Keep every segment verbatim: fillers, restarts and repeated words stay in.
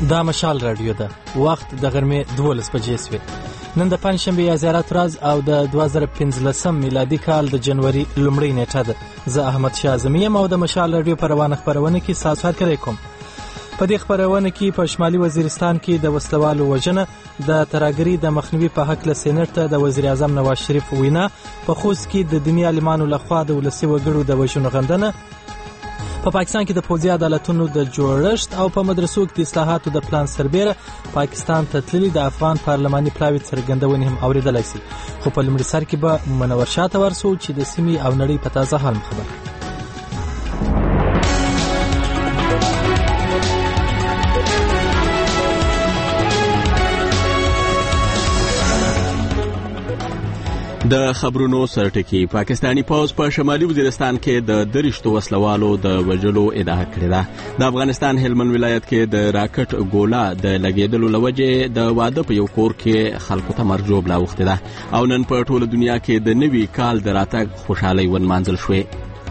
دا مشال رادیو ده. وخت د غرمې دولس بجې سوې. نن د پنجشنبې یا زیارت ورځ او د دوه زره پنځلسم میلادي کال د جنوري لومړۍ نیټه ده. زه احمد شاه اعظمي یم او د مشال رادیو په روانه خپرونه کې ستاسو هرکلی کوم. په دې خپرونه کې په شمالي وزیرستان کې د وسلوالو وژنه، د ترهګرۍ د مخنیوي په هکله سینټ ته د وزیر اعظم نواز شریف وینا، په خوست کې د دیني عالمانو لخوا د ولسي وګړو د وژنو غندنه، په پا پاکستان کې د پوځي عدالتونو د جوړښت او په مدرسو کې د اصلاحاتو د پلان سربیره پاکستان ته تللي د افغان پارلماني پلاوي څرګندونې هم اورېدلی شي. خو په لومړي سر کې به منور شاه ته ورسو چې د سیمې او نړۍ په تازه حال خبر. د خبرونو سرټکی. پاکستانی پوځ په شمالي وزیرستان کې د درشتو وسلوالو د وژلو ادعا کړې ده. د افغانستان هلمند ولایت کې د راکټ ګوله د لګېدلو لوجې د واده په یو کور کې خلکو ته مرګ ژوبله اوښتې ده او نن په ټوله دنیا کې د نوي کال د راتګ خوشحالۍ ونمانځل شوې.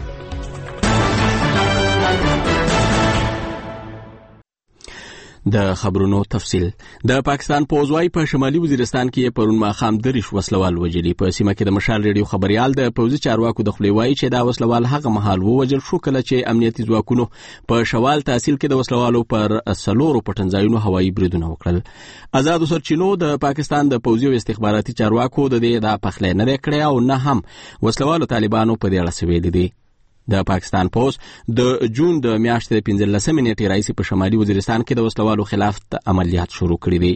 د خبرونو تفصیل. د پاکستان پوځ وايي په شمالي وزیرستان کې پرون ماښام دریش وسلوال وژلي. په سیمه کې د مشال ریډیو خبريال د پوځي چارواکو د خولې وایي چې دا وسلوال هغه مهال ووژل شو کله چې امنیتي ځواکونو په شوال تحصیل کې د وسلوالو پر څلورو پټنځایونو هوایي بریدونه وکړل. آزادو سرچینو د پاکستان د پوځي او استخباراتي چارواکو د دې د پخلی نه کړی او نه هم وسلوالو طالبانو په دې اړه څه ویلي دي. د پاکستان پوځ د جون د میاشتې د پنځلسمې نیټې راهیسې په شمالي وزیرستان کې د وسلوالو خلاف عملیات شروع کړي دي.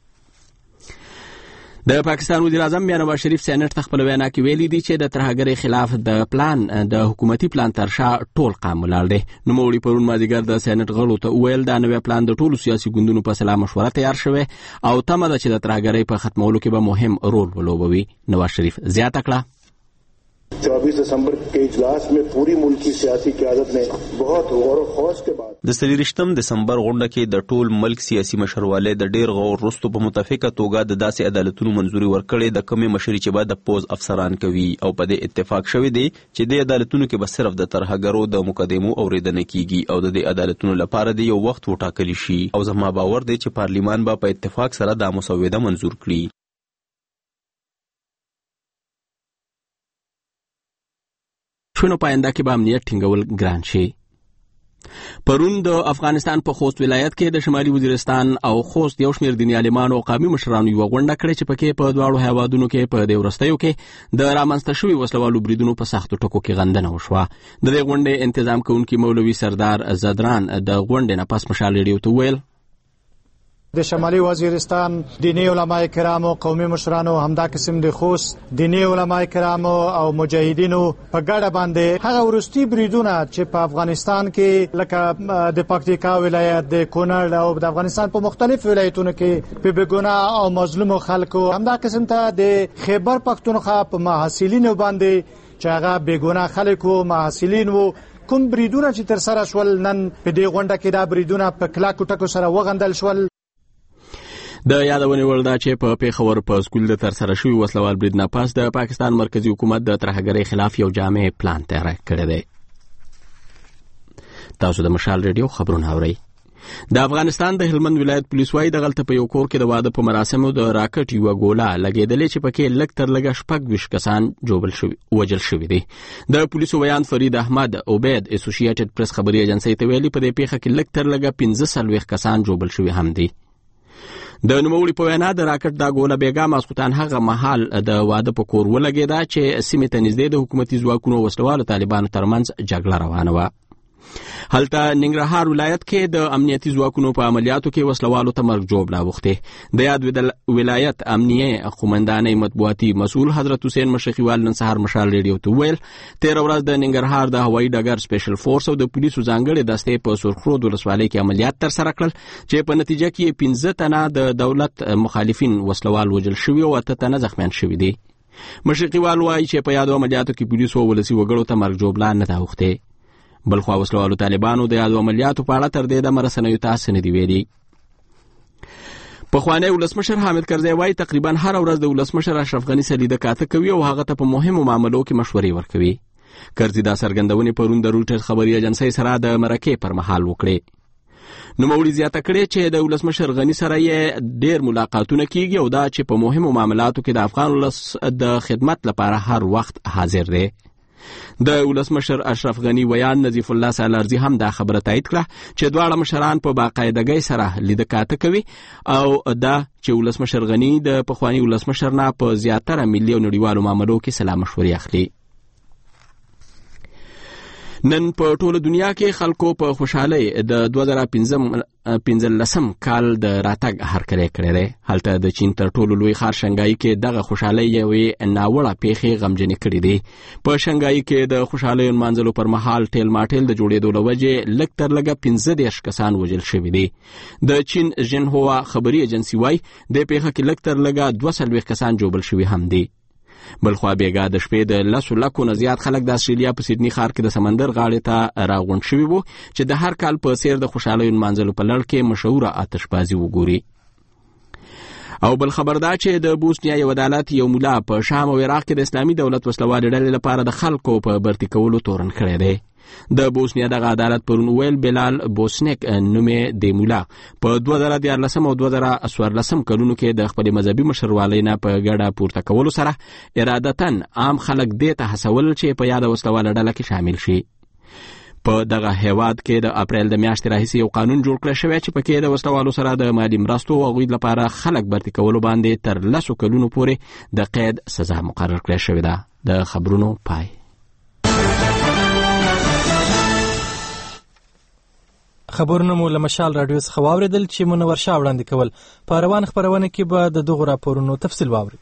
د پاکستان وزیر اعظم نواز شریف سینټ ته خپل وینا کې ویلي دي چې د ترهګرۍ خلاف د پلان د حکومتي پلان تر شا ټول قام ولاړ دی. نوموړي پرون مازدیګر د سینټ غړو ته وویل دا نوی پلان د ټولو سیاسي ګوندونو په سلا مشوره تیار شوی او تمه ده چې د ترهګرۍ په ختمولو کې به مهم رول ولوبوي. نواز شریف زیاته کړه चौबीस दिसंबर के इजलास में पूरी मुल्की सियासी क़यादत ने बहुत गौर و خوض के बाद د څلوېښتم دسمبر غونډه کې د ټول ملک سیاسي مشرواله د ډیر غور وروسته په متفقه توګه د داسې عدالتونو منځوري ورکړې د کمی مشري چې بعد د پوز افسران کوي او په دې اتفاق شوی دی چې د عدالتونو کې به صرف د ترهګرو د مقدمو اوریدنه کیږي او د دې عدالتونو لپاره د یو وخت وټاکل شي او زما باور دی چې پارلیمان به په اتفاق سره د مسوده منظور کړي. شنو پاینده کې به امنیت ټینګول ګران شي. پرون د افغانستان په خوست ولایت کې د شمالي وزیرستان او خوست یو شمېر دیني عالمانو او قومي مشرانو یوه غونډه کړې چې پکې په دواړو هیوادونو کې په دې وروستیو کې د رامنځته شوي وسلوالو بریدونو په سختو ټکو کې غندنه وشوه. د دې غونډې انتظام کوونکي مولوي سردار زدران د غونډې نه پس مشال ریډیو ته وویل د شمالي وزیرستان دینی علماء کرامو، قومي مشرانو، همدا قسم د خوست دینی علماء کرامو او مجاهدینو په ګډه باندې هغه ورستي بریدونه چې په افغانستان کې لکه د پکتیکا ولایت، د کونړ او د افغانستان په مختلف ولایتونو کې په بېګناه او مظلومو خلکو، همدا قسم ته د خیبر پختونخوا په محصلینو باندې چې هغه بېګناه خلکو محصلین وو کوم بریدونه چې تر سره شول، نن په دې غونډه کې دا بریدونه په کلاکو ټکو سره وغندل شول. د یادونې وړ ده چې په پیښور په سکول د ترسره شوي وسلوال برید نه پس د پاکستان مرکزی حکومت د ترهګرۍ خلاف یو جامع پلان تیار کړی دی. تاسو د مشال ریډیو خبرونه اورئ. د افغانستان د هلمند ولایت پولیس وايي دغلته په یو کور کې د واده په مراسمو د راکټ یوه ګوله لګېدلې چې پکې لږ تر لږه شپږ ویشت کسان جوبل شوي وژل شوي دي. د پولیسو بیان فرید احمد عبید اسوسییټډ پریس خبري ایجنسۍ ته ویلي په دې پیښه کې لږ تر لږه پنځه څلوېښت کسان جوبل شوي هم دي. د نوموړي په وینا د راکټ دا ګوله بېګا ماسخوتن هغه مهال د واده په کور ولګېده چې سیمې ته نږدې د حکومتي ځواکونو او وسلوالو طالبانو ترمنځ جګړه روانه وه. هلته ننګرهار ولایت کې د امنیتي ځواکونو په عملیاتو کې وسلوالو ته مرګ ژوبله اوښتې. د یاد ولایت امنیه قومندانۍ مطبوعاتي مسؤل حضرت حسین مشرقیوال نن سهار مشال ریډیو ته وویل تېره ورځ د ننګرهار د هوایي ډګر سپیشل فورس او د پولیسو ځانګړې دستې په سرخرود ولسوالۍ کې عملیات ترسره کړل چې په نتیجه کې پنځه تنه د دولت مخالفین وسلوال وژل شوي او اته تنه زخمیان شوي دي. مشرقیوال وایي چې په یادو عملیاتو کې پولیسو او ولسي وګړو ته مرګ ژوبله نه ده اوښتې. بلخوا وسلوالو طالبانو د یادو عملیاتو په اړه تر دې دمه رسنیو ته څه نه دي ویلي. پخوانی ولسمشر حامد کرزی وایي تقریبا هره ورځ د ولسمشر اشرف غني سره لیده کاته کوي او هغه ته په مهمو معاملو کې مشورې ورکوي. کرزی دا څرګندونې پرون د رویټرز خبري ایجنسۍ سره د مرکې پر مهال وکړې. نوموړي زیاته کړې چې د ولسمشر غني سره یې ډېر ملاقاتونه کیږي او دا چې په مهمو معاملاتو کې د افغان ولس د خدمت لپاره هر وخت حاضر دی. د ولسمشر اشرف غني ویان نظیف الله سالارزي هم دا خبره تایید کړه چې دواړه مشران په باقاعدګۍ سره لیده کاته کوي او دا چې ولسمشر غني د پخواني ولسمشر نه په زیاتره ملي او نړیوالو معاملو کې سلا مشورې اخلي. نن په ټوله دنیا کې خلکو په خوشحالۍ د دوه زره پنځلسم کال د راتګ هرکلی کړی دی. هلته د چین تر ټولو لوی ښار شنګای کې دغه خوشحالۍ یوې ناوړه پیښې غمجنې کړې دي. په شنګای کې د خوشحالیو نمانځلو پر مهال ټیل ماټیل د جوړېدو له وجې لږ تر لږه پنځه دېرش کسان وژل شوي دي. د چین ژنهوا خبري ایجنسي وایي دې پیښه کې لږ تر لږه دوه څلوېښت کسان ژوبل شوي هم دي. بلخوا بیګا د شپې د لسو لکو نه زیات خلک د استرالیا په سیدني ښار کې د سمندر غاړې ته راغونډ شوي وو چې د هر کال په څیر د خوشحالیو نمانځلو په لړ کې مشهوره آتشبازي وګوري. او بل خبر دا چې د بوسنیا یو عدالت یو مولا په شام او عراق کې د اسلامي دولت وسلوالې ډلې لپاره د خلکو په برتي کولو تورن کړی دی. د بوسنیا دغه عدالت پرون ویل بلال بوسنیک نومې د مولا په دوه زره دیارلسم او دوه زره څوارلسم کلونو کې د خپل مذهبي مشروالۍ نه په ګډه پورته کولو سره ارادتاً عام خلک دې ته هڅول چې په یاده وسلواله ډله کې شامل شي. په دغه هیواد کې د اپریل د میاشتې راهیسې یو قانون جوړ کړی شوی چې پکې د وسلوالو سره د مالي مرستو او هغوی لپاره خلک برتي کولو باندې تر لسو کلونو پورې د قید سزا مقرر کړی شوې ده. د خبرونو پای. خبرونه مو له مشال راډیو څخه واوریدل چې منور شاه وړاندې کول. په روان خبرونه کې به د دغو راپورونو تفصیل واورئ.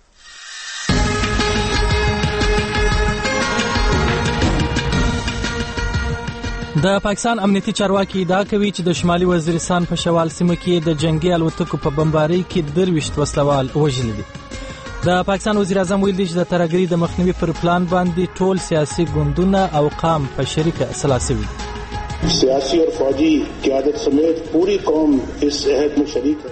د پاکستان امنیتي چارواکي ادعا کوي چې د شمالي وزیرستان په شوال سیمه کې د جنگي الوتکو په بمبارۍ کې درویشت وسلوال وژلي دي. د پاکستان وزیر اعظم ویلي چې د ترهګرۍ د مخنیوي پر پلان باندې ټول سیاسي ګوندونه او قام په شریکه سلا شوي دي. सियासी और फौजी क़यादत समेत पूरी कौम इस अहद में शरीक है.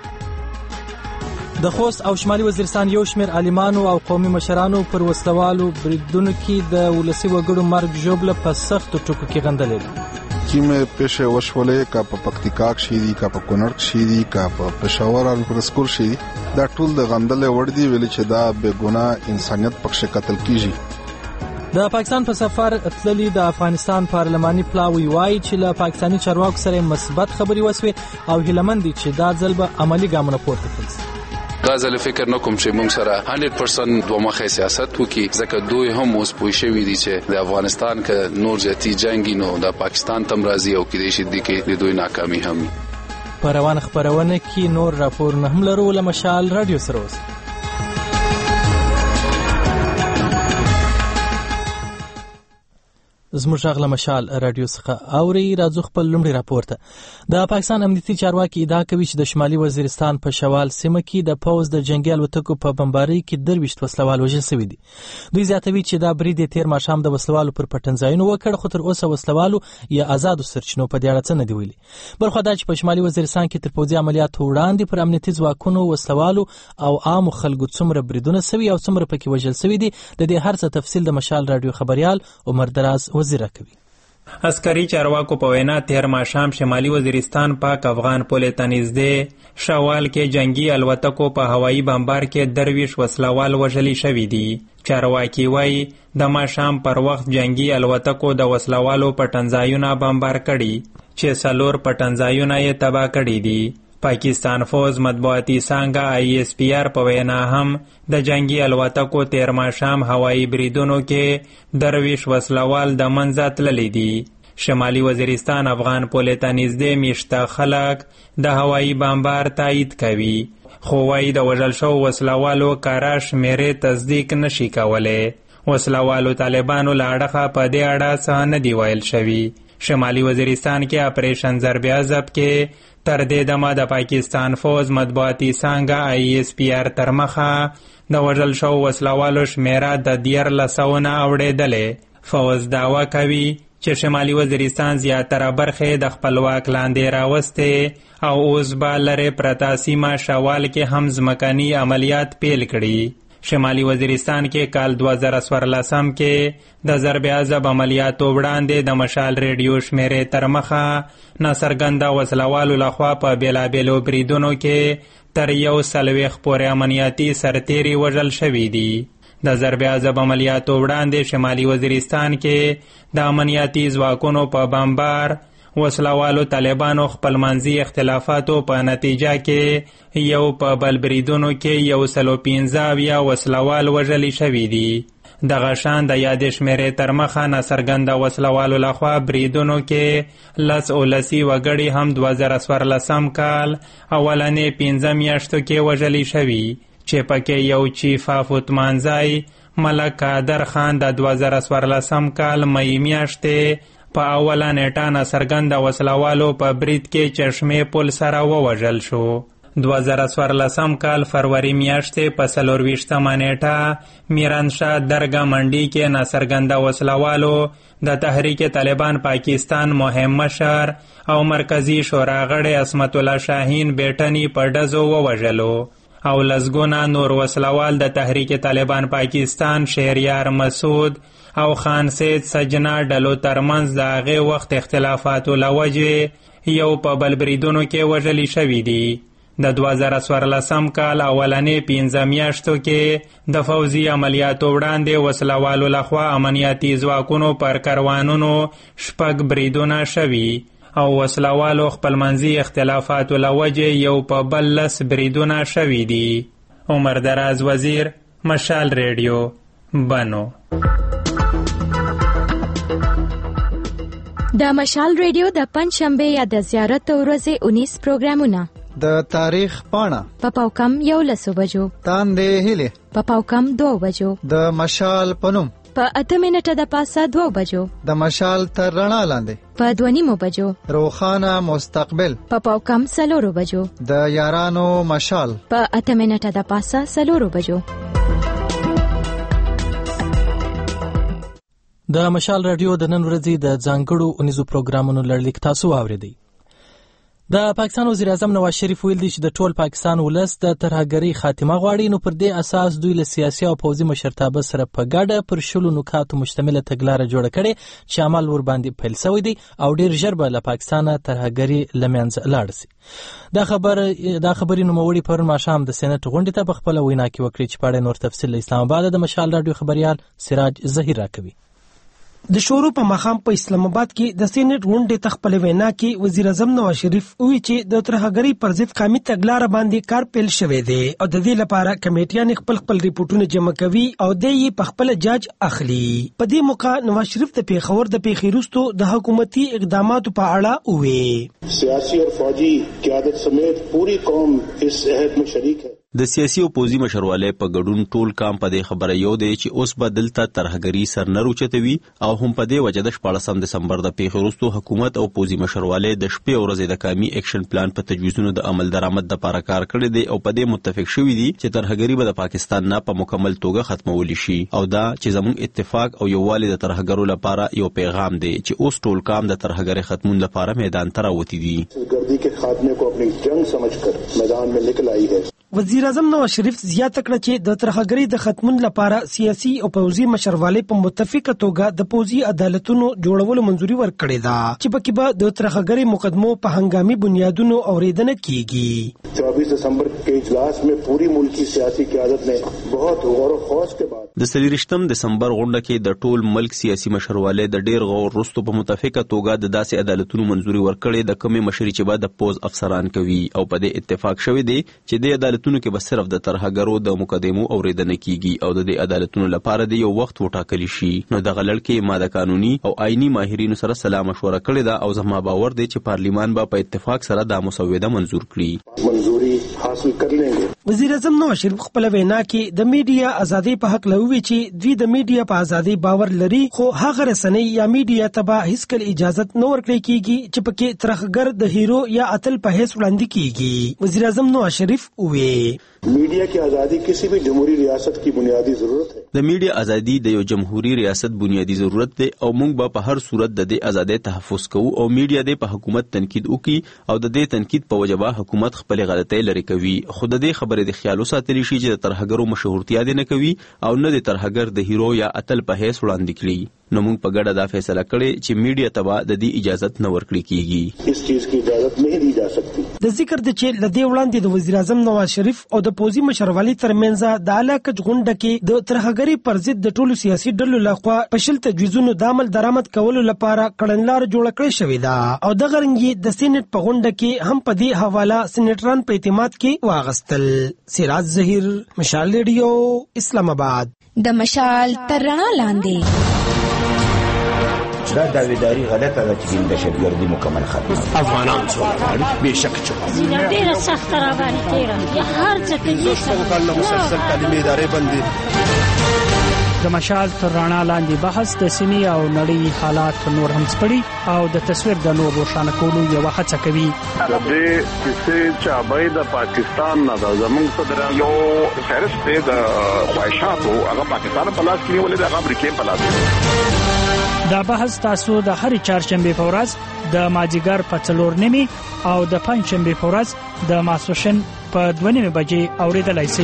د خوست او شمالي وزیرستان یو شمېر عالمانو او قومي مشرانو پر وسلوالو بریدونو کې د ولسي وګړو مرګ ژوبله په سختو ټکو کې غندلې ده. چې پیښې وشولې کا په پکتیکا کې دي، کا په کونړ کې دي، کا په پېښور او پر سکول شي، دا ټول د غندلې وړ دي ویل چې دا بے ګناه انسانيت پکښه قتل کیږي. د پاکستان په سفر تللی د افغانستان پارلماني پلاوی وایي چې له پاکستاني چارواکو سره مثبت خبرې وسوې او هیلهمند دي چې دا ځل به عملی ګامونه پورته کړي. دا ځل فکر نه کوم چې موږ سره صد درصد دوه مخه سیاست وکړي، ځکه دوی هم اوس پوه شوي دي چې د افغانستان کې نور زیاتې جنګي نو د پاکستان تم راځي او کېدای شي د کې د دوی ناکامي هم. په روان خبرونه کې نور راپورونه هم لرو. له مشال راډیو سره اوسئ. زموږ غږ له مشال راډیو څخه اوري. راځو خپل لومړی راپور ته. د پاکستان امنیتي چارواکي ادعا کوي چې د شمالي وزیرستان په شوال سیمه کې د پوز د جنگي الوتکو په بمبارۍ کې درویشت وسلوال وژل شوي دي. دوی زیاتوي چې دا برید تیر ماښام د وسلوالو پر پټنځایونو وکړ، خو تر اوسه وسلوالو یا آزادو سرچینو په دې اړه څه نه دي ویلي. بلخوا دا چې په شمالي وزیرستان کې تر پوځي عملیاتو وړاندې پر امنیتي ځواکونو، وسلوالو او عامو خلکو څومره بریدونه شوي او څومره پکې وژل شوي دي، د دې هر څه تفصیل د مشال راډیو خبريال عمر دراز وزیره کوي. عسکري چارواکو په وینا تیر ماښام شمالي وزیرستان پاک افغان پولې ته نږدې شوال کې جنگي الوتکو په هوایي بمبار کې درویش وسلوال وژلي شوي دي. چارواکي وایي د ماښام پر وخت جنگي الوتکو د وسلوالو پټنځایونه بمبار کړي چې څلور پټنځایونه یې تباه کړي دي. پاکستان فوز مطبوعاتي څانګه آئی ایس پی آر په وینا هم د جنگي الوتکو تیر ماښام هوایي بریدونو کې درویش وسلوال د منځه تللی دي. شمالي وزیرستان افغان پولې ته نږدې میشته خلک د هوایي بمبار تایید کوي، خو وایي د وژل شوو وسلوالو کره شمېرې تصدیق نشي کولی. وسلوالو طالبانو له اړخه په دې اړه څه نه دي ویل شوي. شمالي وزیرستان کې اپریشن ضرب عضب کې تر دې دمه د پاکستان فوز مطبوعاتي څانګه آئی ایس پی آر تر مخه د وژل شوو وسلوالو شمېره د دیارلس سوه نه اوړېدلې. فوز دعوه کوي چې شمالي وزیرستان زیاتره برخې د خپلواک لاندې راوستې او اوس به لرې پرته سیمه شوال کې هم ځمکني عملیات پیل کړي. شمالي وزیرستان کې کال دوه زره څوارلسم کې د ضرب عضب عملیاتو وړاندې د مشال ریډیو شمیرې تر مخه ناڅرګنده وسلوالو لخوا په بیلابیلو بریدونو کې تر یو څلوېښت پورې امنیتي سرتیري وژل شوي دي. د ضرب عضب عملیاتو وړاندې شمالي وزیرستان کې د امنیتي ځواکونو په بمبار وسلوالو طالبانو خپلمنځي اختلافاتو په نتیجه کې یو په بل بریدونو کې یو سلو پنځه اویا وسلوال وژلي شوي دي. دغه شان د یادې شمیرې تر مخه ناڅرګنده وسلوالو لخوا بریدونو کې لس اولسي وګړي هم دوه زره څوارلسم کال اولنې پنځه میاشتو کې وژلي شوي چې پکې یو چیف آف اتمانځای ملک قادر خان د دوه زره څوارلسم کال مئی میاشتې په اوله نیټه ناڅرګنده وسلوالو په برید کې چشمې پل سره ووژل شو. دوه زره څوارلسم کال فروری میاشتې په څلورویشتمه نیټه میرانشاه درګه منډي کې ناڅرګنده وسلوالو د تحریک طالبان پاکستان مهم مشر او مرکزی شورا غړی عصمت الله شاهین بیټنی په ډزو ووژلو او لسګونه نور وسلوال د تحریک طالبان پاکستان شهریار مسعود او خان سید سجنا ډلو ترمنځ د هغې وخت اختلافاتو له وجې یو په بل بریدونو کې وژلي شوي دي. د دوه زره څوارلسم کال اولنې پنځه میاشتو کې د فوزي عملیاتو وړاندې وسلوالو لخوا امنیتي ځواکونو پر کاروانونو شپږ بریدونه شوي او وسلوالو خپلمنځي اختلافاتو له وجې یو په بل لس بریدونه شوي دي. عمر دراز وزیر، مشال ریډیو، بنو. د مشال ریډیو د پنځشنبه یا د زیارت ورځې اونیس پروګرامونه د تاریخ پاڼه په پاوکم یولسو بجو، تاندې هیلې په پاوکم دوه بجو، د مشال پنوم په اته منټه د پاسه دوه بجو، د مشال تر رڼا لاندې په دوه نیمو بجو، روښانه مستقبل په پاوکم څلورو بجو، د یارانو مشال په اته منټه د پاسه څلورو بجو. د مشال رادیو د نن ورځې د ځانګړو اونیزو پروګرامونو لړلیک تاسو واوریدئ. د پاکستان وزیر اعظم نواز شریف ویل دی چې د ټول پاکستان ولس د ترهګرۍ خاتمه غواړي، نو پر دې اساس دوی له سیاسي او پوځي مشرتابه سره په ګډه پر شلو نکاتو مشتمله تګلاره جوړه کړې چې عمل ورباندې پیل شوی دی او ډیر ژر به له پاکستانه ترهګرۍ له منځه لاړ شي. دا خبر دا خبري نوموړي پرون ماښام د سېنات غونډې ته په خپله وینا کې وکړې چې په اړه نور تفصیل له اسلام آباد د مشال راډیو خبريال سراج ظهیر راکوي. د شورو په مخام په اسلام آباد کې د سېنات غونډې ته خپل وینا کې وزیر اعظم نواز شریف وی چې د ترهګرۍ پر ضد قومي تګلاره باندې کار پیل شوی دی او د دې لپاره کمیټیان خپل خپل ریپورتونه جمع کوي او د یې په خپل جاج اخلي. په دې موقع نواز شریف د پیښور د پیښې وروسته د حکومتي اقداماتو په اړه وویل. سیاسي او فوجي قیادت سمیت پوری قوم اس عہد میں شریک ہے. د سیاسي او پوځي مشرواله په ګډون ټول کام په دې خبره یو دی چې اوس به دلته ترهګري سر نه روچتوي او هم په دې وجه د شپاړسم دسمبر د پیښې وروسته حکومت او پوځي مشرواله د شپې او ورځې د کامي اکشن پلان په تجویزونو د عمل درآمد لپاره کار کړی دی او په دې متفق شوي دي چې ترهګري به د پاکستان نه په مکمل توګه ختمول شي او دا چې زموږ اتفاق او یووالي د ترهګرو لپاره یو پیغام دی چې اوس ټول کام د ترهګرۍ ختمون لپاره میدان ته راوتی دي. ګردی کې خاتمه کو خپل جنگ سمجھ کر میدان میں نکل آئی ہے. وزیر اعظم نواز شریف زیاته کړه چې د ترهګرۍ د ختمون لپاره سیاسي او پوځي مشرواله په متفقه توګه د پوځي عدالتونو جوړولو منځوري ورکړې ده چې پکې به د ترهګرۍ مقدمو په هنګامي بنیادونو اوریدنه کیږي. چوبیس دسمبر کے اجلاس میں پوری ملکی سیاسی قیادت نے بہت غور و خوض کے بعد د څلوېښتم دسمبر غونډه کې د ټول ملک سیاسي مشرواله د ډیر غور وروسته په متفقه توګه د داسې عدالتونو منځوري ورکړې د کومې مشري چې به د پوز افسران کوي او په دې اتفاق شوی دی چې د عدالتونو کې به صرف د ترهګرو د مقدمو اوریدنه کیږي او د دې عدالتونو لپاره د یو وخت وټاکل شي. نو دغه لړ ما د قانوني او آئینی ماهرینو سره سلا مشوره کړې ده او زما باور دی چې پارلیمان به په اتفاق سره دا مسوده منظور کړي. منظوري حاصل کر لیں گے. وزیر اعظم نواز شریف خپل وینا کې د میډیا ازادي په حق لوي چې دوی د میډیا په ازادي باور لري خو هغه رسنۍ یا میډیا ته به هیڅ کله اجازه نه ورکړي کیږي چې پکې ترهګر د هیرو یا اتل په هیڅ وړاندې کیږي. وزیر اعظم نواز شریف وویل میډیا کی ازادي کسی بھی جمهوری ریاست کی بنیادی ضرورت ہے. د میډیا ازادي د یو جمهوری ریاست بنیادی ضرورت دی او موږ به په هر صورت د دې ازادۍ تحفظ کوو او میډیا د په حکومت تنقید وکړي او د دې تنقید په وجه به حکومت خپل غلطۍ لري کوي کوي، خو د دې خبرې د خیال وساتلی شي چې د ترهګرو مشهورتیا دې نه کوي او نه د ترهګر د هیرو یا اتل په حیث وړاندې کړي. نو موږ په ګډه دا فیصله کړې چې میډیا ته به د دې اجازت نه ورکړل کیږي. اس چیز کی اجازت نہیں دی جا سکتی. د ذکر د چې لدی وړاندې د وزیر اعظم نواز شریف او د پوزي مشرولي ترمنځ د علاقه غونډه کې د ترهګری پر ضد د ټولو سیاسي ډلو لخوا په شل تجویزونو د عمل درآمد کولو لپاره کړنلار جوړ کړی شوې ده او د غرنګي د سېنات په غونډه کې هم په دې حواله سېناتران په اعتماد کې واغستل. سراج ظهیر، مشال ریډیو، اسلام آباد. د مشال تر رڼا لاندې دا داویداری غلطه ده چې د شګردي مکمل ختم افغانان څو به شک چو ډیره سخت را باندې تیرا یا هر څه کې څو کال مسلسل تعلیمي ادارې بندي. د مشال تر رڼا لاندې بحث د سیمې او نړۍ حالات نور هم سپړي او د تصویر د نور روښانه کولو یو هڅه کوي. د دې چې چابای د پاکستان نه د زمونږ په درانو فهرست د خواهشاتو هغه پاکستان په لاس کې ولې د امریکا په لاس. دا بحث تاسو د هر چهارشنبه په ورځ د ماجیګر په څلور نیمه او د پنځشنبه په ورځ د ماسوشن په دوه نیمه بجې اوریدلای شئ.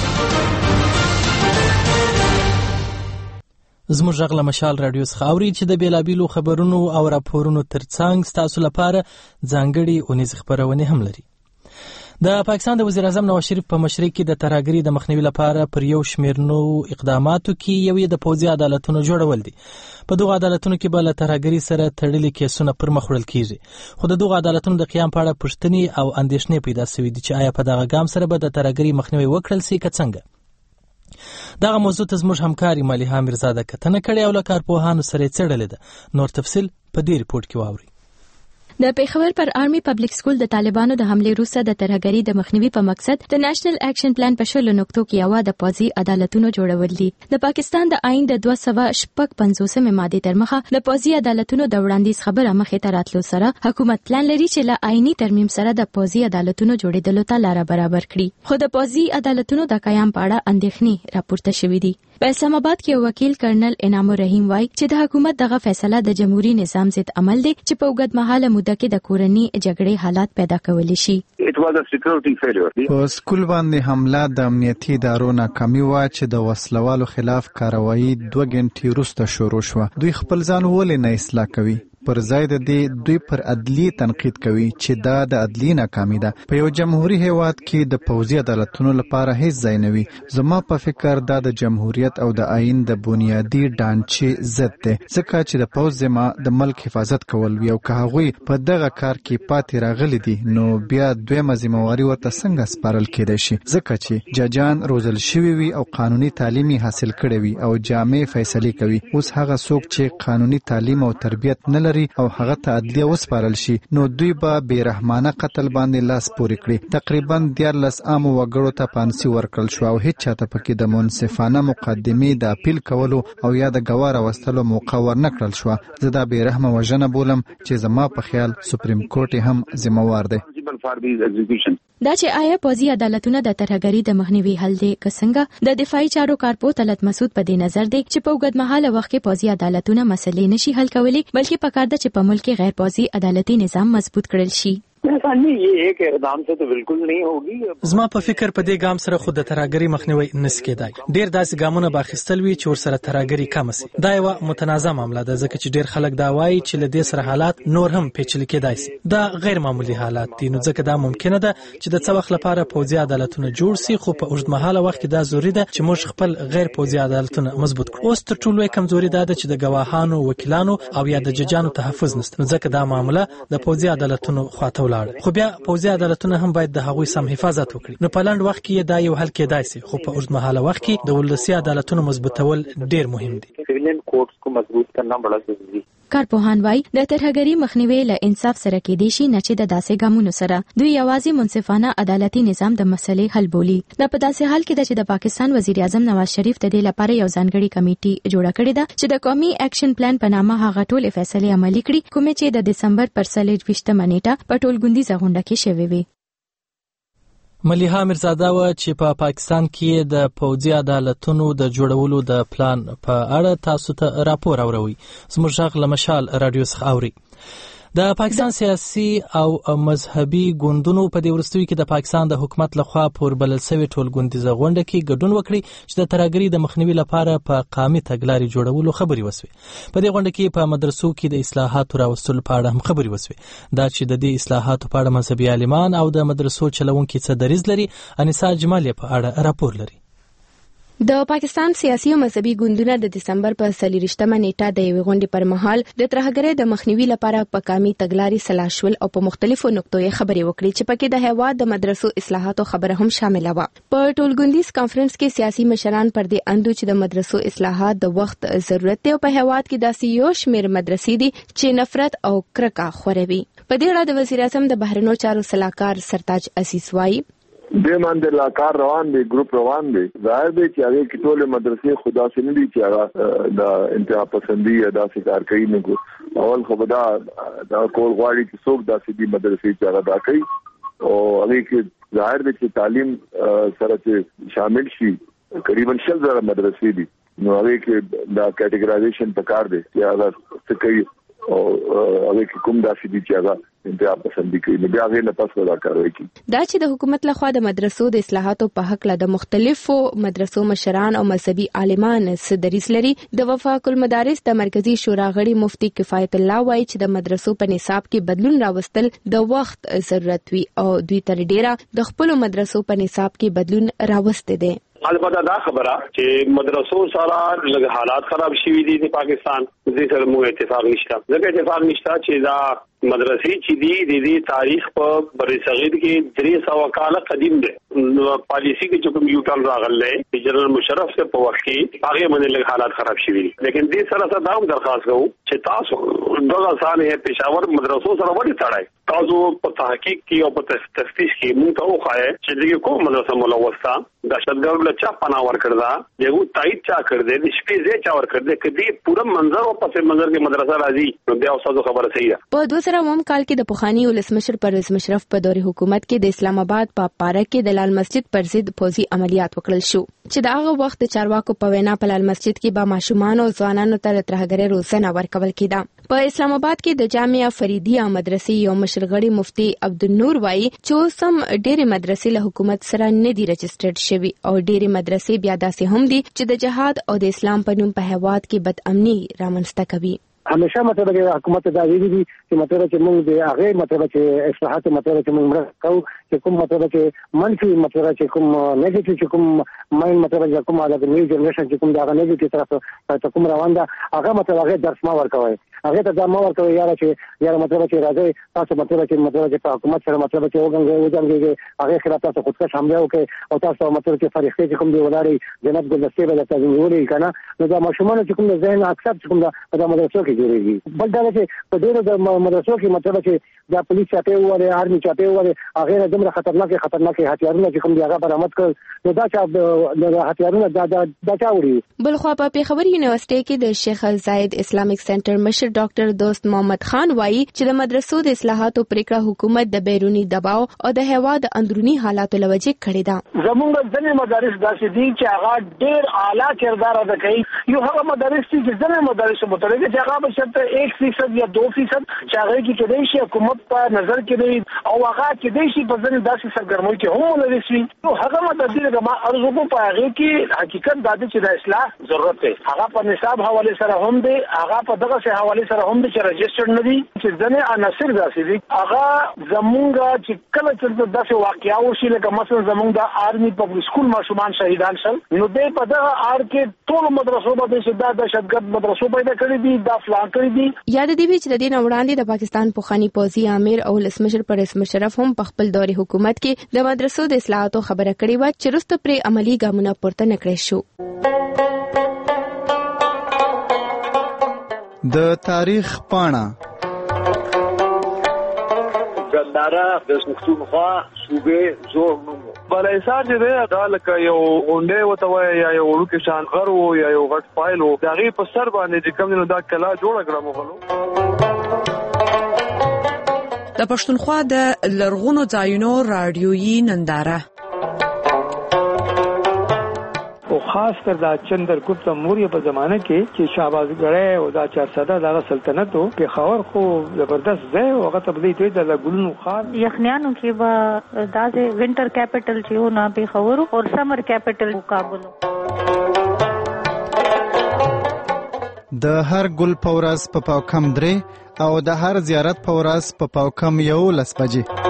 زموږ غږ له مشال رادیو څخه اوري چې د بیلابیلو خبرونو او راپورونو ترڅنګ تاسو لپاره ځانګړي اونیز خبرونه هم لري. د پاکستان د وزیر اعظم نواز شریف په مشرۍ کې د ترهګرۍ د مخنیوي لپاره پر یو شمېر نو اقداماتو کې یو د پوځي عدالتونو جوړول دي. په دغه عدالتونو کې به له ترهګرۍ سره تړلي کیسونه پر مخ وړل کیږي. خو د دغه عدالتونو د قیام په اړه پوښتنې او اندېښنې پیدا شوې دي چې آیا په دغه ګام سره به د ترهګرۍ مخنیوي وکړل شي که څنګه. دغه موضوع ته زموږ همکاري ملیحه میرزاده کتنه کړې او له کارپوهانو سره یې څېړلې ده. نور تفصیل په دې ریپورت کې واورئ. د پیښور پر آرمي پبلک سکول د طالبانو د حمله وروسته د ترهګرۍ د مخنیوي په مقصد د نېشنل اکشن پلان په شلو نقطو کې یو د پوځي عدالتونو جوړول دي. د پاکستان د آئین د دوه سوه شپږ پنځوسمې ماده تر مخه د پوځي عدالتونو د وړاندیز خبره مخې ته راتلو سره حکومت پلان لري چې له آئینی ترمیم سره د پوځي عدالتونو جوړېدلو ته لار برابر کړي. خو د پوځي عدالتونو د قیام په اړه اندېښنې راپورته شوې دي. په اسلام آباد کې وکیل کرنل انعام الرحیم وایي چې د حکومت دغه فیصله د جمهوریت نظام ضد عمل دی چې په اوږد مهاله موده کې د کورنۍ جګړې حالات پیدا کولی شي. په سکول باندې حمله د امنیتي ادارو ناکامي وه چې د وسلوالو خلاف کاروایی دوه غنټې وروسته شروع شوه. دوی خپل ځان ولې نه اصلاح کوي؟ پر ځای د دې دوی پر عدلی تنقید کوي چې دا د عدلی ناکامي ده. په یو جمهوریت هیواد کې د پوځي عدالتونو لپاره هیڅ ځای نه وي. زما په فکر دا د جمهوریت او د آئین د بنیادی ډانچې ضد دی، ځکه چې د پوځ ذمه د ملک حفاظت کول وي او که هغوی په دغه کار کې پاتې راغلي دي نو بیا دویمه ذمہواري ورته څنګه سپارل کېدای شي؟ ځکه چې ججان روزل شوي وي او قانوني تعلیم حاصل کړی وي او جامع فیصلې کوي. اوس هغه څوک چې قانوني تعلیم او تربیت نه لري او هغه ته عدلیه وسپارل شي نو دوی به بیرحمانه قتل باندې لاس پورې کړي. تقریبا دیارلس عامو وګړو ته پانسي ورکړل شو او هیڅ چاته پکې د منصفانه مقدمې د اپیل کولو او یا د ګواه راوستلو موقع ورنه کړل شو. زه دا بیرحمه وژنه بولم چې زما په خیال سپریم کورټ هم ذمہوار دی. دا چې آیا پوځي عدالتونه د ترهګرۍ د مخنیوي حل دی که څنګه؟ د دفاعي چارو کارپو طلعت مسعود په دې نظر دی چې په اوږد مهاله وخت کې پوځي عدالتونه مسلې نشي حل کولی بلکې پکار ده چې په ملک کې غیر پوځي عدالتي نظام مضبوط کړل شي. زما په فکر په دې ګام سره خود د ترهګرۍ مخنیوي نس کېدای. ډیر داسې ګامونه به اخیستل وي چې ورسره ترهګرۍ کم شي. دا یو متنازع معامله ده ځکه چې ډیر خلک دا وایي چې له دې سره حالات نور هم پیچلي کېدای شي. دا غیر معمولی حالات دي نو ځکه دا ممکنه ده چې د څه وخت لپاره پوځي عدالتونه جوړ شي خو په اوږد مهاله وخت کې دا ضروري ده چې موږ خپل غیر پوځي عدالتونه مضبوط کړو. اوس تر ټولو کمزوري ده چې د ګواهانو، وکیلانو او یا د ججانو تحفظ نشته نو ځکه دا معامله د پوځي عدالتونو خواته ولاړه. خو بیا پوځي عدالتونه هم باید د هغوی سم حفاظت وکړي. نو په لنډ وخت کې دا یو حل کېدای شي خو په اوږد مهاله وخت کې د ولسي عدالتونو مضبوطول ډیر مهم دي. سیویلین کورټس کو مضبوط کرنا بڑا ضروری. کارپوهان وایي د ترهګرۍ مخنیوي له انصاف سره کېدای شي نه چې د داسې ګامونو سره دوی یوازې منصفانه عدالتي نظام د مسلې حل بولي. دا په داسې حال کې ده چې د پاکستان وزیر اعظم نواز شریف د دې لپاره یو ځانګړي کمیټي جوړه کړې ده چې د قومي اکشن پلان په نامه هغه ټولې فیصلې عملي کړي کومې چې د دسمبر پر څلرویشتمه نیټه په ټولګوندیزه غونډه کې شوې وي. ملیحه میرزاده و چې په پا پاکستان کې د پوځي عدالتونو د جوړولو د پلان په اړه تاسو ته راپور اوروي. زموږ غږ له مشال رادیو څخه اوري. د پاکستان سیاسي او مذهبي ګوندونو په دې وروستیو کې د پاکستان د حکومت لخوا پور بلل شوی ټولګوندیزه غونډه کې ګډون وکړي چې د ترهګرۍ د مخنیوي لپاره په قامي تګلارې جوړولو خبرې وسوي. په دې غونډه کې په مدرسو کې د اصلاحاتو راوستلو په اړه هم خبرې وسوي. دا چې د دې اصلاحاتو په اړه مذهبي عالمان او د مدرسو چلوونکي څه دریځ لري، انیسا جمال په اړه راپور لري. د پاکستان سیاسي او مذهبي ګوندونه د دسمبر په څلورویشتمه نیټه د یوې غونډې پر مهال د ترهګرۍ د مخنیوي لپاره په قامي تګلارې سلا شول او په مختلفو نقطو یې خبرې وکړې چې پکې د هیواد د مدرسو اصلاحاتو خبره هم شامله وه. په ټولګوندیز کانفرنس کې سیاسي مشران پر دې اندو چې د مدرسو اصلاحات د وخت ضرورت دی او په هیواد کې داسې یو شمېر مدرسې دي چې نفرت او کرکه خوروي. په دې اړه د وزیر اعظم د بهرنیو چارو سلاکار سرتاج عزیز وایي د باندې لاکار روان دي، ګروپ روان دي. ظاهر دی چې هغه کې ټول مدرسې خدا سي نه دي چې هغه د انتها پسندي ادا کار کوي. نو اول خو دا دا کول غواړي چې څوک داسې دي مدرسې چې هغه دا کوي او هغه کې ظاهر دی چې تعلیم سره چې شامل شي تقریبا شل زره مدرسې دي. نو هغه کې دا کټګورایزیشن پکار دی چې هغه څه کوي او هغه کې کوم داسې دي چې هغه انتها پسندي کوي. نو بیا هغه نه پس ولا کاروي کوي. دا چې د حکومت لخوا د مدرسو د اصلاحاتو په حق له د مختلفو مدرسو مشران او مذهبي عالمان سره دریځ لري. د وفاق المدارس د مرکزی شورا غړي مفتي کفایت الله وایي چې د مدرسو په نصاب کې بدلون راوستل د وخت ضرورت وي او دوی تر ډیره د خپل مدرسو په نصاب کې بدلون راوسته دي. البته دا خبره چې مدرسو سره لږ حالات خراب شوي دي د پاکستان دې سره موږ اتفاق نشته. ځکه اتفاق نشته چې دا مدرسې چې دي د دې تاریخ په بر صغیر کې درې سوه کاله قدیم دي. پالیسی کې چې کوم یو ټال راغلی جنرال مشرف سے په وخت کې هغه باندې لږ حالات خراب شوي دي. لیکن دې سره سره دا هم درخواست کوو چې تاسو دغه ځان پېښور مدرسو سره وړي تړای تاسو په تحقیق کې او په تفتیش کې موږ ته وخایي چې دغه کوم مدرسه ملوثه دهشتګرد له چا پناه ور کړدا یو تایید چا کړ دې د شپې زې چا ور کړ دې کدي پوره منظر او پس منظر کې مدرسه راځي نو بیا اوسه خبره صحیح ده. په دوه زره اووم کال کې د پخوانی ولسمشر پرویز مشرف په دورې حکومت کې د اسلام آباد په پارک کې د لال مسجد پر ضد پوځي عملیات وکړل شو چې د هغه وخت چارواکو په وینا په لال مسجد کې با ماشومان او ځوانانو ته ترهګرۍ روزنه ورکول کېده. په اسلام آباد کې د جامعه فریدیه مدرسې یو مشرغړي مفتي عبدالنور وایي چې سم ډېرې مدرسې له حکومت سره نه دي رجسټرډ شوي او ډېرې مدرسې بیا داسې هم دي چې د جهاد او د اسلام په نوم په هیواد کې بد امني رامنځته کوي. همیشه مطلب د حکومت دا ویلي دي چې مطلب چې موږ د هغه مطلب چې اصلاحات مطلب چې موږ مرسته کوو چې کوم مطلب چې منفي مطلب چې کوم نیگیټیو چې کوم ماین مطلب چې کوم د نیو جنریشن چې کوم دا نیگیټیو طرف ته کوم روان ده هغه مطلب هغه درس ما ورکوي هغه ته دا ما ورکوي یاره چې یاره مطلب چې راځي تاسو مطلب چې مطلب چې په حکومت سره مطلب چې وګنګي وځنګي هغه خلاف تاسو خودکش حمله وکړي او تاسو مطلب چې فرښتې چې کوم دی ولاري جنت ګلدستې به تاسو نیولې کنه نو دا ماشومان چې کوم ذهن اکثر چې کوم دا مدرسو کې جوړيږي. بل دا چې په ډیرو د مدرسو کې مطلب چې دا پولیس چاپی وره آرمي چاپی وره هغه دمر خطرناک خطرناک هتیارونه چې کوم دی هغه برآمد کړ نو دا چې د هتیارونه دا دا چا وړي. بل خو په پیښور یونیورسيټي کې د شیخ زاید اسلامیک سنټر مشر ډاکټر دوست محمد خان وایي چې د مدرسو د اصلاحاتو پریکړه حکومت د بیرونی دباو او د هیواد اندرونی حالاتو لوجه کړی دا. زموږ ځینې مدارس داسې دي چې هغه ډېر اعلی کردار ادا کوي. یو هغه مدارس چې ځینې مدارس متعلق چې هغه به شرط ایک فیصد یا دو فیصد چې هغه کې کېدای شي حکومت په نظر کې دی او هغه کېدای شي په ځینې داسې سرګرمۍ کې هم ولري شي. نو هغه مدارس د ما ارزو په هغه کې حقیقت دا دی چې د اصلاح ضرورت دی. هغه په نصاب حواله سره هم دی هغه په دغه سه حواله سره هم دی چې رجسټر نه دي چې ځنه عناصر داسې دي هغه زمونږ چې کله چې داسې واقعیا وشي لکه مثلا زمونږ د آرمي پبلک سکول ماشومان شهیدان شول نو دې په دغه آر کې ټول مدرسو باندې چې دا د دهشتګرد مدرسو پیدا کړی دي دا فلان کړی دي. یاد دی چې د دې وړاندې د پاکستان پوخانی پوځي امیر او ولسمشر پرویز مشرف هم په خپل دورې حکومت کې د مدرسو د اصلاحاتو خبره کړې و چې وروسته پرې عملی ګامونه پورته نکړې شو. د تاریخ پاڼه ګنداره د پښتونخوا صوبې زور نومو بلایسار چې دی دا لکه یو غونډې ورته وایي یا یو وړوکی شان غر و یا یو غټ فایل و د هغې په سر باندې چې کوم دی نو دا کلا جوړه کړه مغلو. د پښتونخوا د لرغونو ځایونو راډیویي ننداره خاص کر دا چندرګپت موریا په زمانه کې چې شهبازګړی او دا چارسده دغه سلطنت او پېښور خو زبردست ځای او هغه تبلیغ دی د ګلونو خار یخنیانو کې به دا د وینټر کیپټل چې و نه پېښور او سمر کیپټل کابل. د هر ګل په ورځ په پاو کم درې او د هر زیارت په ورځ په پاو کم یولس بجې.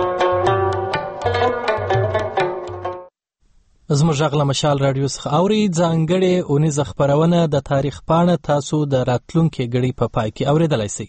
زموږ غږ له مشال رادیو څخه اوري ځانګړې اونیزه خپرونه د تاریخ پاڼه تاسو د راتلونکي غړي په پای کې اوریدلای شئ.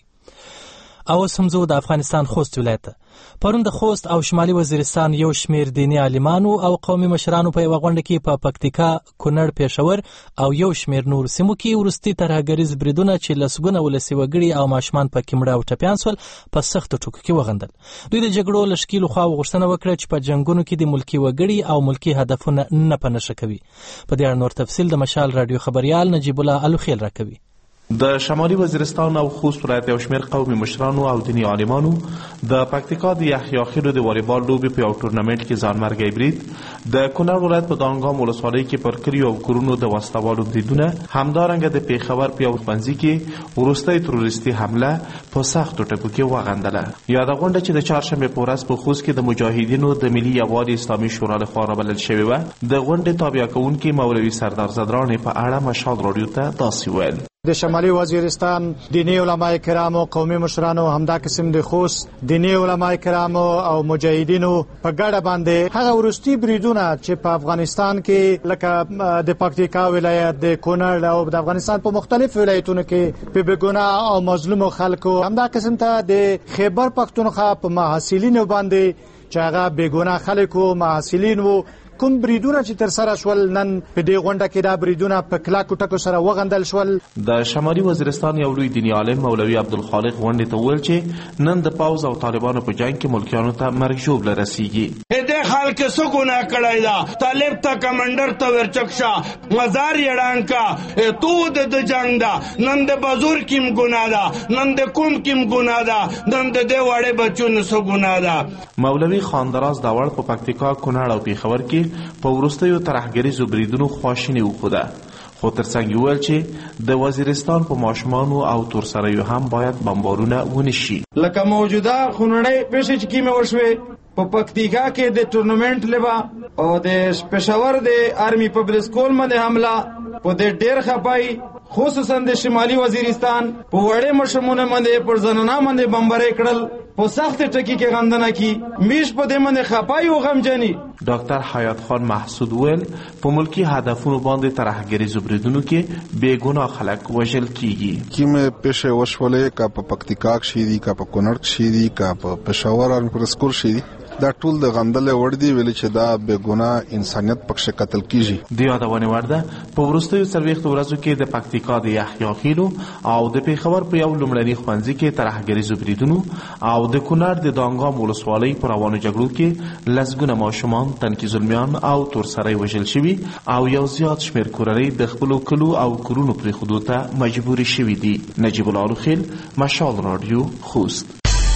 او سمزو د افغانستان خوست ولایت پرون د خوست او شمالي وزیرستان یو شمیر دینی عالمانو او قومي مشرانو په یو غونډه کې په پکتیکا، کونړ، پېښور او یو شمیر نور سیمو کې ورستي ترهګریز بریدونه چې لسګونه ولسي وګړي او ماشومان په کې مړه او ټپیان سول په سختو ټکو کې وغندل. دوی د جګړو له شکیلو خوا غوښتنه وکړه چې په جنگونو کې د ملکی وګړي او ملکی هدفونه نه پنهشه کوي. په دې اړه نور تفصیل د مشال رادیو خبريال نجیب الله الوخیل راکوي. د شمالي وزیرستان او خوست ولایت یو شمیر قومي مشرانو او دینی عالمانو د پکتیکا د یحیی خیلو د والیبال لوبې په یو تورنمنت کې ځانمرګي برید، د کونړ ولایت په دانګام ولسوالۍ کې پر کلیو او کورونو د وسلوالو بریدونه، همدارنګه د پېښور په یو ښوونځي کې وروستۍ تروریستي حمله په سختو ټکو کې وغندله. یاده غونډه چې د چهارشنبې په ورځ په خوست کې د مجاهدینو د ملي یووالي اسلامي شورا لخوا رابلل شوې وه، د غونډې تابع کوونکي مولوي سردار زدران په اړه مشال رادیو ته داسې ویل: د شمالي وزیرستان دینی علماء کرامو، قومي مشرانو، همدا قسم د خوست دینی علماء کرامو او مجاهدینو په ګډه باندې هغه ورستي بریدونه چې په افغانستان کې لکه د پکتیکا ولایت، د کونړ او د افغانستان په مختلف ولایتونو کې په بېګناه او مظلومو خلکو، همدا قسم ته د خیبر پختونخوا په محصلینو باندې چې هغه بېګناه خلکو محصلین وو، کوم بریدونه چې تر سره شول نن په دې غونډه کې دا بریدونه په کلاکو ټکو سره وغندل شول. د شمالي وزیرستان یو لوی دینی عالم مولوي عبدالخالق غونډې ته وویل چې نن د پاوز او طالبانو په جنگ کې ملکیانو ته مرګ ژوبله رسیږي. دې خلک څه ګناه کړی ده؟ طالب ته کمانډر ته ورچکشه مزار یې ړنګ کا، تو د جنگ ده، نن د بازور کیم ګناه ده، نن د کوم کیم ګناه ده، نن د دې وړې بچونو څه ګناه ده. مولوي خاندراز داوړ په پکتیکا، کونړ او پېښور کې په وروستیو ترهګریزو بریدونو خواشیني وښوده، خو ترڅنګ یې وویل چې د وزیرستان په ماشومانو او تورسریو هم باید بمبارونه ونشي. لکه موجوده خونړۍ پیښې چې کیمه وشوې په پکتیکا کې د ټورنمنټ لبا او د پېښور د آرمي پبلک سکول باندې حمله په دې ډېر خپای، خصوصا د شمالي وزیرستان په وړې مشمونه باندې پر زنانه باندې بمبارۍ کړل، په سخت ټکی کې غندنه کی میش په دې باندې خپای او غمجنی. ډاکټر حیات خان محسود ویل په ملکی هدفونو باندې ترهګریزو بریدونو کې بے ګناه خلک وژل کیږي. کیمه پېښه وشولې کا په پکتیکا کې شي کا په کونړ کې شي کا په پېښور او پر سکول شي، دا ټول د غندلې وړ دی ویل چې دا بے ګناه انسانيت پکښه قتل کیږي. د یادونه ورده په ورستیو څلوېښتو ورځو کې د پکتیکا د یحیی خیلو او د پېښور په یو لومړني ښوونځي کې ترهګریزو بریدونو او د کونړ د دانګام ولسوالۍ په روانو جګړو کې لسګونه ماشومان، تنکي زلمیان او تورسرۍ وژل شوي او یو زیات شمېر کورنۍ د خپلو کلو او کورونو پرېښودو ته مجبورې شوي دي. نجیب الله الوخیل، مشال رادیو، خوست.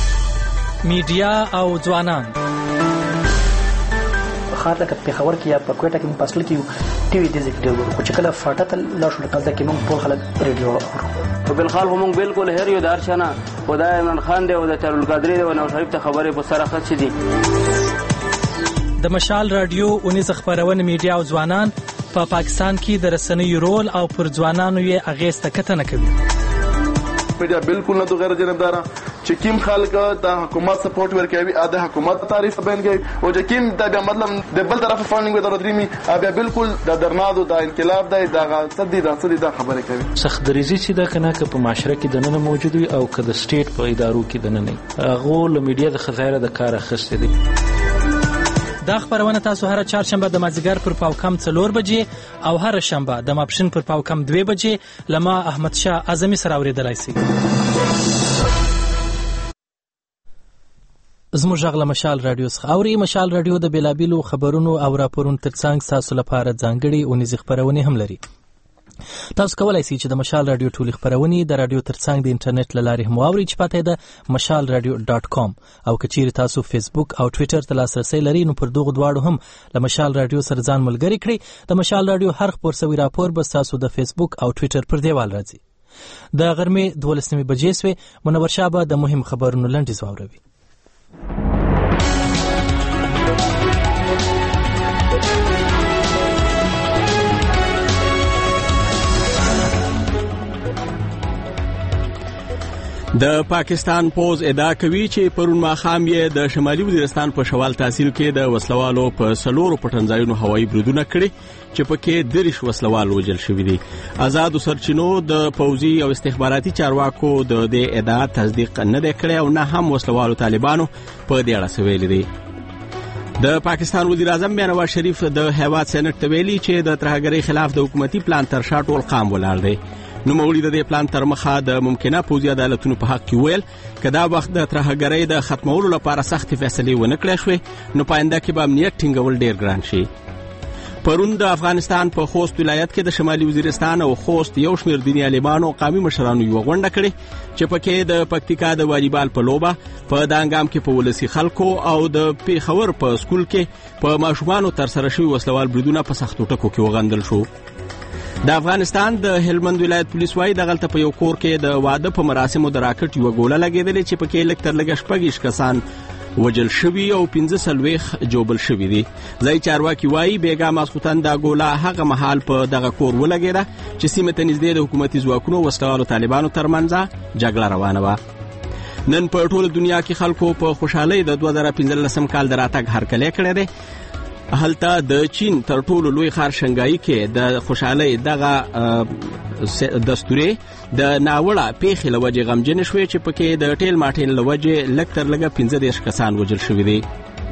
میډیا او ځوانان خاطر لکه پېښور کې یا په کوټه کې موږ پاسل کې ټي وي د ذکر ورو خو چې کله فاټه لا شو لکه ځکه موږ ټول خلک ریډیو اورو. په بل خال هم بالکل هر یو دار شنه خدای عمران خان دی او د چارل قادری دی او نو شریف ته خبره په سره خاص دي. د مشال رادیو اونیز خبرونه میډیا او ځوانان په پا پاکستان کې د رسنیو رول او پر ځوانانو یې اغیز تکتنه کوي. میډیا بالکل نه د غیر جانبدارا چې کیم خلک د حکومت سپورټ ورکوي ا د حکومت تعریف بیان کوي او چې کیم د مطلب د بل طرف فاندینګ د درېمي بیا بالکل د درنادو د انقلاب د دغه صدې د صدې د خبره کوي. سخت دریزي چې دا کنه که په معاشره کې د نن موجود وي او که د سټیټ په ادارو کې د نن نه هغه له میډیا د خزایره د کار اخیستې دي. دا خبرونه تاسو هر چهارشنبه د مازیګر پر پاو کم څلور بجې او هر شنبه د ماپښین پر پاو کم دوه بجې لما احمد شاه اعظمي سره اوریدلای شئ. زموږ غږ له مشال رادیو څخه اوري. مشال رادیو د بیلابیلو خبرونو او راپورونو ترڅنګ تاسو لپاره ځانګړي اونیزې خبرونه هم لري. تاسو کولای شئ چې د مشال رادیو ټولې خبرونه د رادیو ترڅنګ د انټرنیټ له لارې هم واورئ چې پته ده مشال رادیو ډاټ کام او کچیر تاسو فیسبوک او ټوئیټر ته لاسرسي لرئ نو پر دغه دواړو هم له مشال رادیو سره ځان ملګری کړئ. د مشال رادیو هر خبر سوي راپور به تاسو د فیسبوک او ټوئیټر پر دیوال راځي. د غرمې دولسمې بجې سوې منور شابه د مهم خبرونو لنډیز واوروي. د پاکستان پوز ادعا کوي چې پرون ماښام یې د شمالي وزیرستان په شوال تحصیل کې د وسلوالو په سلورو پټنځایونو هوایي بریدونه کړي چې پکې دریش وسلوال وژل شوي دي. آزادو سرچینو د پوځي او استخباراتي چارواکو د دې ادعا تصدیق نه دی کړی او نه هم وسلوالو طالبانو په دې اړه څه ویلي دي. د پاکستان وزیر اعظم نواز شریف د هیواد سېنات ته ویلي چې د ترهګرۍ خلاف د حکومتي پلان تر شا ټول قام ولاړ دی. نو مولوی د دې پلان تر مخه د ممکنه پوځي عدالتونو په حق کې ویل کدا وخت د ترهګرۍ د ختمولو لپاره سخت فیصله ونه کړې شوې نو پاینده کې به امنیت ټینګول ډیر ګران شي. پرون د افغانستان په خوست ولایت کې د شمالي وزیرستان او خوست یو شمېر دیني عالمانو او قومي مشرانو یو غونډه کړې چې پکې د پکتیکا د والیبال په لوبه په دانګام کې په ولسی خلکو او د پیښور په سکول کې په ماشومانو تر سره شوی وسلوال بریدونه په سختو ټکو کې وغندل شو. د افغانستان د هلمند ولایت پولیس وايي دغلته په یو کور کې د واده په مراسمو د راکټ یو ګوله لګېدلې چې پکې لږ تر لږه شپږ کسان وجل شوي او پنځه څلوېښت جوبل شوي دي. ځای چارواکي وايي بیګا ماسخوتن دا ګوله هغه مهال په دغه کور ولګېده چې سیمه ته نږدې د حکومتي ځواکونو وسلوالو طالبانو ترمنځ جګړه روانه وه. نن په ټوله دنیا کې خلکو په خوشحالۍ د دوه زره پنځلسم کال د راتګ هرکلی کړی دی. هلته د چین تر ټولو لوی ښار شنګای کې د خوشحالۍ دغه دستوري د ناوړه پیښې له وجې غمجن شوې چې پکې د ټیل ماټین له وجې لږ تر لږه پنځه دېرش کسان وژل شوي دي.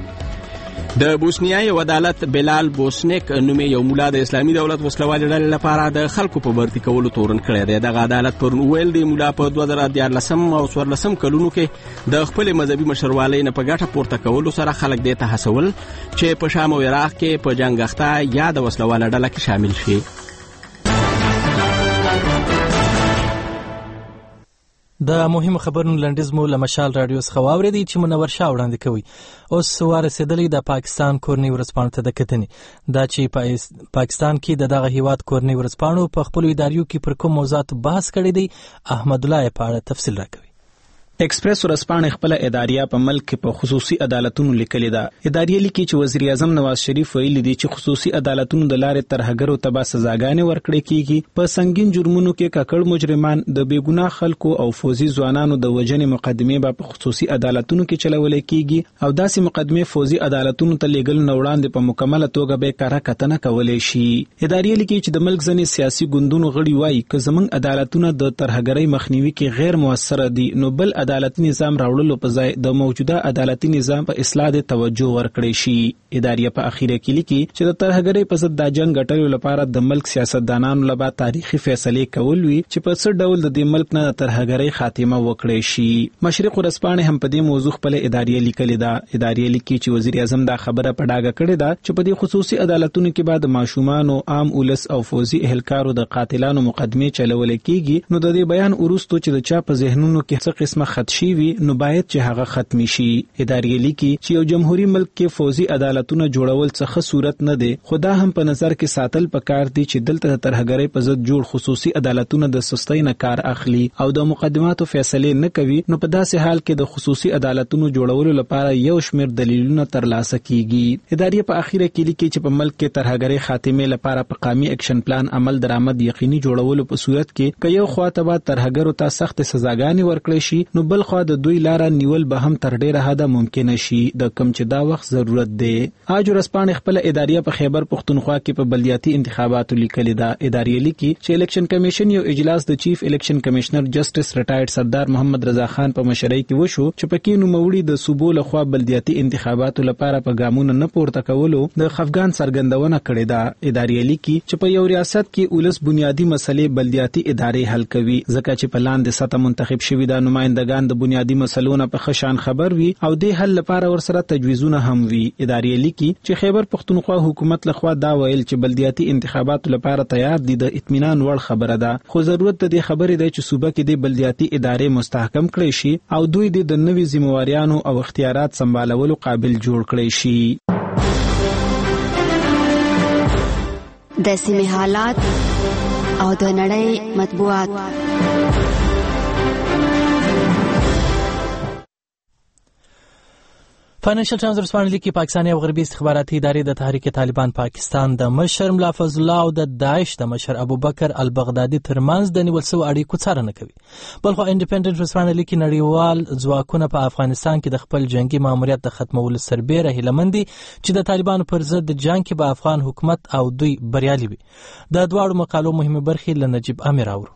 د بوسنیا یو عدالت بلال بوسنیک نومې یو مولا د اسلامي دولت وسلوالې ډلې لپاره د خلکو په برتي کولو تورن کړی دی. دغه عدالت پرون ویل دی مولا په دوه زره دیارلسم او څوارلسم کلونو کې د خپل مذهبي مشروالۍ نه په ګټه پورته کولو سره خلک دې ته هڅول چې په شام او عراق کې په جنګ اخته یا د وسلواله ډله کې شامل شي. د مهم خبرونو لنډیز مو له مشال رادیو څخه واورېدی چې منور شاه وړاندې کوي. اوس ورسېدلی د پاکستان کورنۍ ورځپاڼو ته د کتنې دا چې پاکستان کې د دغه هیواد کورنۍ ورځپاڼو په خپلو اداریو کې پر کوم موضوعاتو بحث کړی دی. احمد الله په اړه تفصیل راکوي. ایکسپریس ورځپاڼه خپل اداریه په ملک کې په خصوصي عدالتونو لیکلې ده. اداریه لیکي چې وزیر اعظم نواز شریف ویلي دی چې خصوصي عدالتونو د لارې ترهګرو ته سزاګانې ورکړې کیږي. په سنگین جرمونو کې ککړ مجرمان د بیګناه خلکو او فوزي ځوانانو د وژنې مقدمې په خصوصي عدالتونو کې چلول کیږي او داسې مقدمې فوزي عدالتونو ته لیږل نه وړاندې په مکمله توګه به کاره کتنه کولای شي. اداریه لیکي چې د ملک ځینې سیاسي ګوندونو غړي وایي چې زموږ عدالتونه د ترهګرۍ مخنیوي کې غیر موثر دي نو بل عدالتي نظام راوړلو په ځای د موجوده عدالتي نظام په اصلاح ته توجه ورکړي شي. اداریه په اخیره کې لیکي چې د ترهګرۍ په ضد د جنگ غټلو لپاره د ملک سیاستدانانو لپاره تاریخي فیصله کول وی چې په څه ډول د دې ملک نه ترهګرۍ خاتمه وکړي شي. مشرق ورځپاڼه هم په دې موضوع خپل اداریه لیکلې ده. اداریه لیکي چې وزیر اعظم دا خبره په ډاګه کړې ده چې په دې خصوصي عدالتونو کې بعد ماشومان او عام ولس او فوزي اهلکارو د قاتلانو مقدمه چلول کیږي نو د دې بیان ورستو چې د چا په ذهنونو کې څه قسمه خدشي وي نو باید چې هغه ختمي شي. اداریه لیکي چې یو جمهوریت ملک کې فوزي عدالتونه جوړول څه صورت نه دی خدا هم په نظر کې ساتل پکار دي چې دلته ترهګرۍ په ضد جوړ خصوصي عدالتونه د سستۍ نه کار اخلي او د مقدماتو فیصله نه کوي نو په داسې حال کې د خصوصي عدالتونو جوړولو لپاره یو شمېر دلیلونه ترلاسه کیږي. اداریه په اخیره کې لیکي چې په ملک کې ترهګرۍ خاتمه لپاره په قومي اکشن پلان عمل درآمد یقیني جوړولو په صورت کې که یو خواته به ترهګرو ته سخت سزاګانې ورکړي شي نو بل خوا د دوی لاره نیول به هم تر ډیره حده ممکن شي د کم چې دا وخت ضرورت دی. اج ورځپاڼه خپل اداریه په خیبر پختونخوا کې په بلدیاتي انتخاباتو لیکلې ده. اداریه لیکي چې الیکشن کمیشن یو اجلاس د چیف الیکشن کمشنر جسټس ریټایرډ سردار محمد رضا خان په مشرۍ کې وشو چې پکې نوموړي د صوبو لخوا بلدیاتي انتخاباتو لپاره په ګامونو نه پورته کولو د خفګان څرګندونه کړې ده. اداریه لیکي چې په یو ریاست کې ولس بنیادی مسلې بلدیاتي ادارې حل کوي ځکه چې په لاندې سطح منتخب شوی د نمائندګان افغانستان د بنیادی مسلو نه په خشان خبر وي او د حل لپاره ورسره تجویزونه هم وي. ادارې لیکي چې خیبر پختونخوا حکومت لخوا دا ویل چې بلدیاتي انتخاباتو لپاره تیار دي د اطمینان وړ خبره ده، خو ضرورت د دې خبرې دی چې صوبه کې د بلدیاتي ادارې مستحکم کړي شي او دوی د نوي ذمہواریانو او اختیارات سمبالولو قابل جوړ کړي شي. د سیمې حالات او د نړۍ مطبوعات. فاینانشل ټایمز ورسپانې لیکي پاکستاني او غربي استخباراتي ادارې د تحریک طالبان پاکستان د مشر ملا فضل الله او د داعش د مشر ابوبکر البغدادي ترمنځ د نیول شویو اړیکو څارنه کوي. بلخو انډیپندنت ورسپانې لیکي نړیوال ځواکونه په افغانستان کې د خپل جنگي ماموریت د ختمولو سربېره هیله مند دي چې د طالبانو پر ضد د جنگ کې به افغان حکومت او دوی بریالي وي. د دواړو مقالو مهمه برخې له نجیب امیر اورو.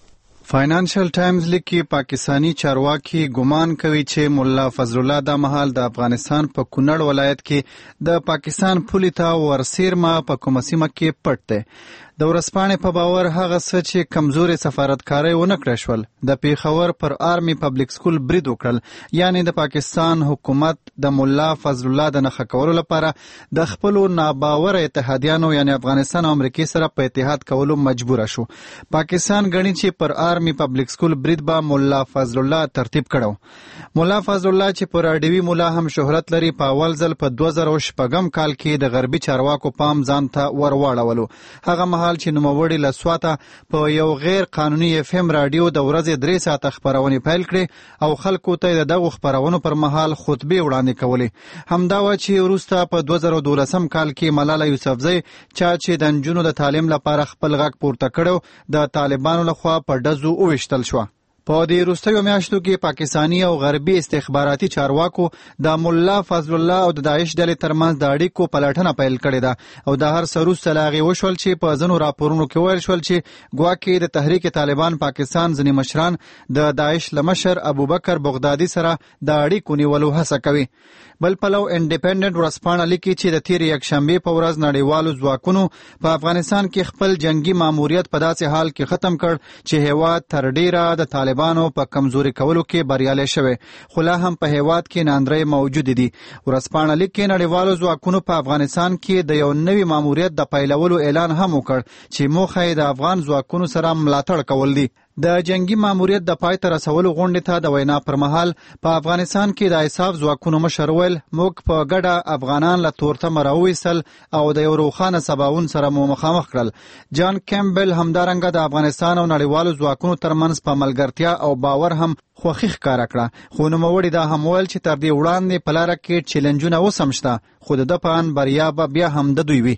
فاینانشل ټایمز لیکي پاکستانی چارواکي ګمان کوي چې مولا فضل الله د مهال د افغانستان په کونړ ولایت کې د پاکستان پولې ته ورسیرما په کومه سیمه کې پټ دی. د ورسپانې په باور هغه څه چې کمزوري سفارتکاري ونه کړی شول د پیښور پر آرمي پبلک سکول برید وکړل، یعنی د پاکستان حکومت د مولا فضل الله د نښه کولو لپاره د خپلو ناباوره اتحادیانو یعنی افغانستان او امریکا سره په اتحاد کولو مجبور شو. پاکستان غني چې پر آرمي پبلک سکول برید به مولا فضل الله ترتیب کړو. مولا فضل الله چې پر اډوي مولا هم شهرت لري په اول ځل په دوه زره شپږم کال کې د غربي چارواکو پام ځان ته ورواړولو. هغه مهال چې نوموړي له سواته په یو غیر قانوني اف ام رادیو د ورځې درې ساعته خبرونه پیل کړې او خلکو ته د دغو خبرونو پر مهال خطبه وړاندې کولې. همدا و چې وروسته په دوه زره دولسم کال کې ملاله یوسفزۍ چا چې د نجونو د تعلیم لپاره خپل غږ پورته کړو د طالبانو لخوا په ډزو وویشتل شو. په دې وروستیو میاشتو کې پاکستانی او غربي استخباراتي چارواکو د مولا فضل الله او د داعش ډلې ترمنځ د اړیکو پلټنه پیل کړې ده او د هر څه وروسته له هغې وشول چې په ځینو راپورونو کې ویل شول چې ګواکې د تحریک طالبان پاکستان ځینې مشران د داعش له مشر ابوبکر بغدادي سره د اړیکو نیولو هڅه کوي. بل پلو انډیپندنت ورسپانه لیکي چې د تیر یکشنبه په ورځ نړیوالو ځواکونو په افغانستان کې خپل جنگي ماموریت په داسې حال کې ختم کړ چې هیواد تر ډیره د طالبانو په کمزوري کولو کې بریالي شوی، خو لا هم په هیواد کې ناندرې موجود دي. ورسپانه لیکي نړیوالو ځواکونو په افغانستان کې د یو نوي ماموریت د پیلولو اعلان هم وکړ چې موخه یې د افغان ځواکونو سره ملاتړ کول دي. د جنگي ماموریت د پای ته رسولو غونډې ته د وینا پر مهال په افغانستان کې د ایساف ځواکونو مشر ویل موږ په ګډه افغانان له تورتمه راوویستل او د یو روښانه سباوون سره مو مخامخ کړل. جان کیمبل همدارنګه د افغانستان او نړیوالو ځواکونو ترمنځ په ملګرتیا او باور هم خوښي ښکاره کړه، خو نوموړي دا هم ویل چې تر دې وړاندې په لاره کې چیلنجونه اوس هم شته، خو د ده په ان بریا به بیا هم د دوی وي.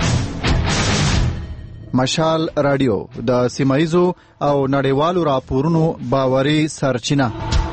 مشال رادیو د سیمایزو او نړیوالو راپورونو باوري سرچینه.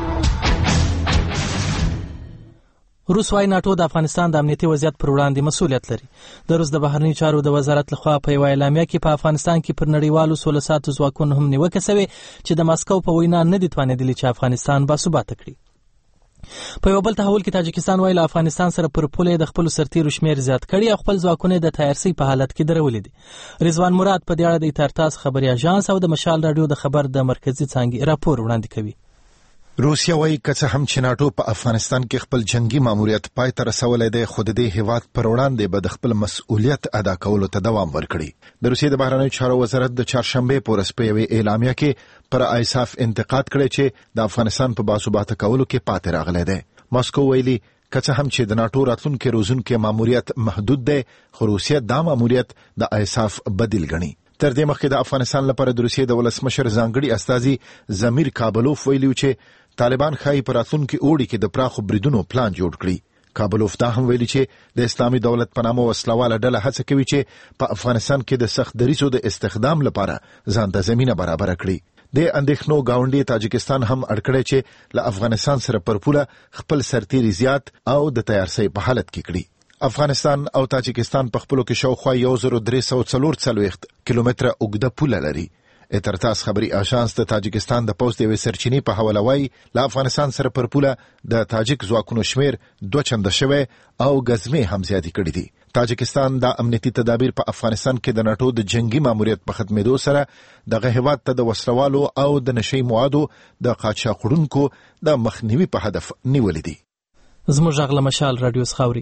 روس وايي ناتو د افغانستان د امنیتي وضعیت پر وړاندې مسؤلیت لري. د روس د بهرنیو چارو د وزارت لخوا په یوه اعلامیه کې په افغانستان کې پر نړیوالو سوله ساتو ځواکونو هم نیوکه شوې چې د ماسکو په وینا نه دي توانېدلي چې افغانستان باثباته کړي. په یو بل تحول کې تاجکستان وايي له افغانستان سره پر پوله د خپل سرتیرو شمیر زیات کړي او خپل ځواکونه د تیارسي په حالت کې درولې دي. رضوان مراد په دې اړه د ایتارتاس خبري اژانس او د مشال رادیو د خبر د مرکزی څانګې راپور وړاندې کوي. روسیا وايي که څه هم چې ناټو په افغانستان کې خپل جنگي ماموریت پای ته رسولی دی، خو د دې هیواد پر وړاندې به د خپل مسؤلیت ادا کولو ته دوام ورکړي. د روسیې د بهرنیو چارو وزارت د چهارشنبې په ورځ په یوې اعلامیه کې پر ایساف انتقاد کړی چې د افغانستان په باثباته کولو کې پاتې راغلی دی. ماسکو ویلي که څه هم چې د ناټو راتلونکي روزونکي ماموریت محدود دی، خو روسیه دا ماموریت د ایساف بدیل ګڼي. تر دې مخکې د افغانستان لپاره د روسیې د ولسمشر ځانګړي استازي ضمیر کابلوف ویلي چې طالبان ښایي په راتلونکي اوړي کې د پراخو بریدونو پلان جوړ کړي. کابلوف دا هم ویلي چې د اسلامي دولت په نامه وسلواله ډله هڅه کوي چې په افغانستان کې د سخت دریځو د استخدام لپاره ځان ته زمینه برابره کړي. د اندېښنو گاونډي تاجکستان هم اړ کړی چې له افغانستان سره پر پوله خپل سرتیري زیات او د تیارسۍ په حالت کې کړي. افغانستان او تاجکستان په خپلو کې شاوخوا یو زر درې سوه څلور څلوېښت کیلومتره اوږده پوله لري. ایترتاس خبري اژانس د تاجکستان د پوځ د یوې سرچینې په حواله وایي له افغانستان سره پر پوله د تاجک ځواکونو شمیر دوه چنده شوی او ګزمې هم زیاتې کړي دي. تاجکستان د امنیتي تدابیر په افغانستان کې د ناټو د جنگي ماموریت په ختمېدو سره دغه هیواد ته د وسلوالو او د نشي موادو د قاچاق وړونکو د مخنیوي په هدف نیولې دي. زموږ غږ له مشال رادیو خاوري.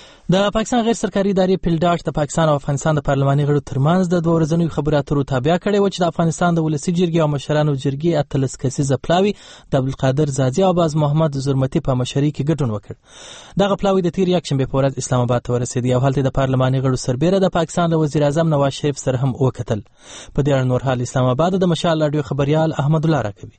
د پاکستان غیر سرکاري ادارې پیلډاټ د پاکستان او افغانستان د پارلماني غړو ترمنځ د دوه ورځنیو خبرو اترو تابع کړې و چې د افغانستان د ولسي جرګې او مشرانو جرګې اتلس کسیزه پلاوي د عبدالقادر زازي او باز محمد زرمتي په مشرۍ کې ګډون وکړ. دغه پلاوي د تیر یکشنبه په ورځ اسلام آباد ته ورسېدي او هلته د پارلماني غړو سربېره د پاکستان د وزیر اعظم نواز شریف سره هم وکتل. په دې اړه نور حال اسلام آباد د مشال رادیو خبريال احمد الله راکوي.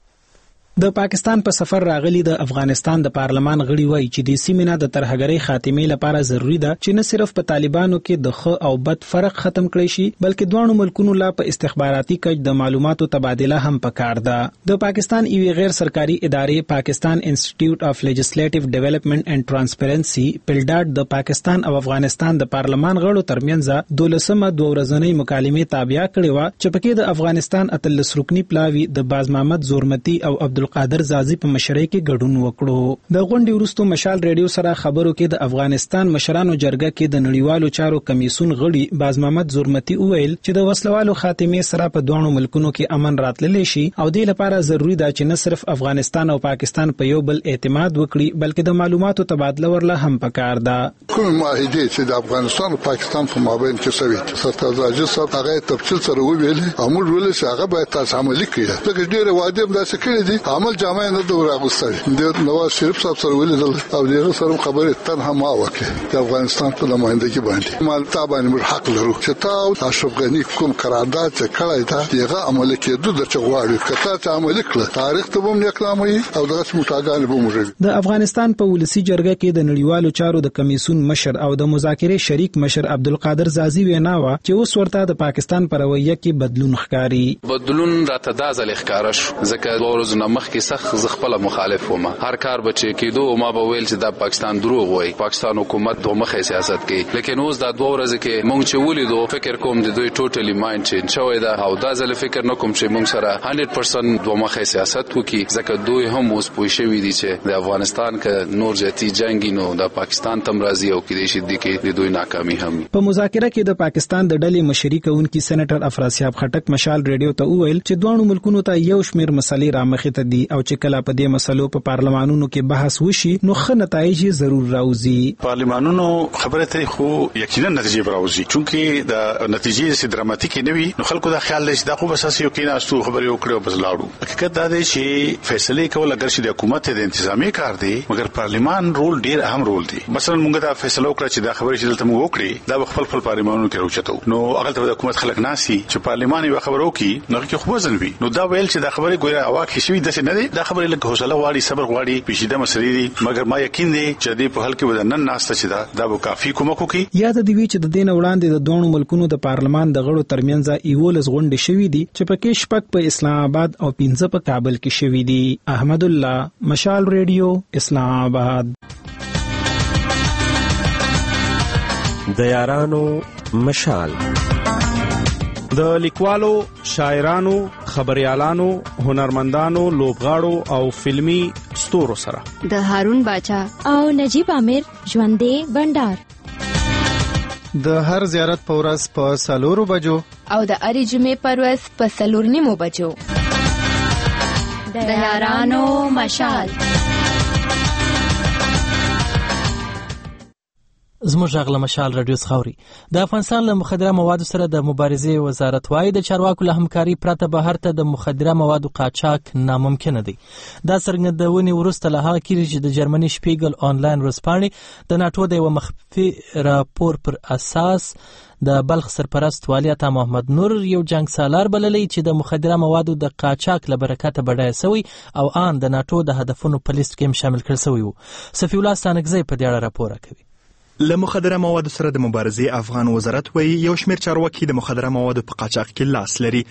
د پاکستان په سفر راغلي د افغانستان د پارلمان غړي وایي چې د سیمې نه د ترهګرۍ خاتمې لپاره ضروری ده چې نه صرف په طالبانو کې د ښه او بد فرق ختم کړي شي بلکې دوه ملکونو لا په استخباراتي کچ د معلوماتو تبادله هم پکار ده. د پاکستان ایوي غیر سرکاري ادارې پاکستان انسټیټیوټ اف لیجسلیټیو ډیولپمنٹ اینڈ ټرانسپیرنسي پیلډاټ د پاکستان او افغانستان د پارلمان غړو ترمنځ دولسمه دوه ورځنۍ مکالمې تابع کړې و چې پکې د افغانستان اتلس رکنی پلاوي د باز محمد زرمتي او عبد قادر زازي په مشرۍ کې ګډون وکړو. د غونډې وروسته مشال ریډیو سره خبرو کې د افغانستان مشرانو جرګه کې د نړیوالو چارو کمیسون غړي باز محمد زرمتي وویل چې د وسلوالو خاتمې سره په دوه ملکونو کې امن راتللی شي او د لپاره ضروری ده چې نه صرف افغانستان او پاکستان په یو بل اعتماد وکړي بلکې د معلوماتو تبادله ورله هم پکار ده. کوم معاهده چې د افغانستان او پاکستان په مابین کې شوی سرکار زازي صاحب هغه تفصیل سره ویل او موږ ولې چې هغه باید تاسو عملي کړئ. ځکه ډېر وعده هم داسې کړې دي عمل جامع نه دوه راغوستل د نواز شریف صاحب سره ویل او دغه سره خبرې تنها ما وکړه د افغانستان په نمائندګي باندې مال تابانه موږ حق لرو چې تاسو اشرف غنی کوم قرارداد چې کړی دا دغه عمل کېدو د چغواړي کته چې عمل کړ تاریخ ته هم نکلامي او دغه متاګان به موږ. د افغانستان په ولسی جرګه کې د نړیوالو چارو د کمیسون مشر او د مذاکرې شریک مشر عبدالقادر زازي وینا و چې اوس ورته د پاکستان پر رویه کې بدلون ښکاری. بدلون راته د ځل ښکارا شو ځکه د ورځې مخ کې سخت ز خپل مخالف ومه هر کار بچي کېدو ما به ویل چې د پاکستان دروغ وای پاکستان حکومت دوه مخه سیاست کوي لیکن اوس دا دوه ورځې کې مونږ چې ولیدو فکر کوم د دوی ټوټلی مایند چینج شوی دا او دا ځل فکر نه کوم چې مونږ سره صد درصد دوه مخه سیاست وکي ځکه دوی هم اوس پوه شوی دي چې د افغانستان کې نور ځتی جنگي نو د پاکستان تم راضي او کې دي چې د دوی ناکامي هم. په مذاکره کې د پاکستان د ډلې مشري کوونکی سېنیټر افراسیاب خټک مشال ریډیو ته وویل چې دوه ملکونو ته یو شمېر مسلې رامخې ته دي او چې کله په دې مسلو په پارلمانونو کې بحث وشي نو ښه نتایج ضرور راوځي. پارلمانونو خبره ترې خو یقینا نتیجې راوځي چونکې د نتیجې سي دراماتیک نه وي نو خلکو دا خیال لري دا خو بس اساسي یو کې ناستو خبرې وکړو بس لاړو. حقیقت دا دی چې فیصله کول اگر چې د حکومت د انتظامی کار دی مګر پارلمان رول ډیر اهم رول دی. مثلا موږ دا فیصله وکړه چې دا خبرې چې دلته موږ وکړي دا خپل خپل پارلمانونو کې راوچتو نو هغه ته د حکومت خلک ناسي چې پارلمان یو خبرو کې نو کې خو ځل وي نو دا ویل چې دا خبرې ګویا اواک شي د نه دی دا خبرې لکه حوصله واړي صبر غواړي پیچیده مسلې دي مګر ما یقین دی چې دې په حل کې ودنن ناسته چې دا دا به کافي کومک وکړي. یاد دی وی چې د دین وړاندې د دوه ملکونو د پارلمان د غړو ترمنځ ایولز غونډې شوې دي چې پکې شپږ په اسلام آباد او پنځه په کابل کې شوې دي. احمد الله مشال ریډیو اسلام آباد. د یارانو مشال د لیکوالو، شاعرانو، خبريالانو، هنرمندانو، لوبغاړو او فلمی ستورو سره د هارون باچا او نجیب عامر ژوندې بندر د هر زیارت په ورځ په سلورو بجو او د اړې جمعې په ورځ په سلور نیمو بجو د یارانو مشال. زموږ غږ له مشال رادیو خاوري. د افغانستان له مخدره موادو سره د مبارزې وزارت وايي د چارواکو له همکاري پرته بهر ته د مخدره موادو قاچاق ناممکن دی. دا څرګندونې وروسته له هغه کېږي چې د جرمني شپیګل آنلاین ورځپاڼې د ناټو د یو مخفي راپور پر اساس د بلخ سرپرست والي عطا محمد نور یو جنگ سالار بللی چې د مخدره موادو د قاچاق له برکته بډای سوی او آن د ناټو د هدفونو په لیست کې شامل کړل سوی وو. صفی الله ستانکزی په دې اړه راپور کوي. له مخدره موادو سره د مبارزې افغان وزارت وایي یو شمېر چارواکي د مخدره موادو په قاچاق کې لاس لري.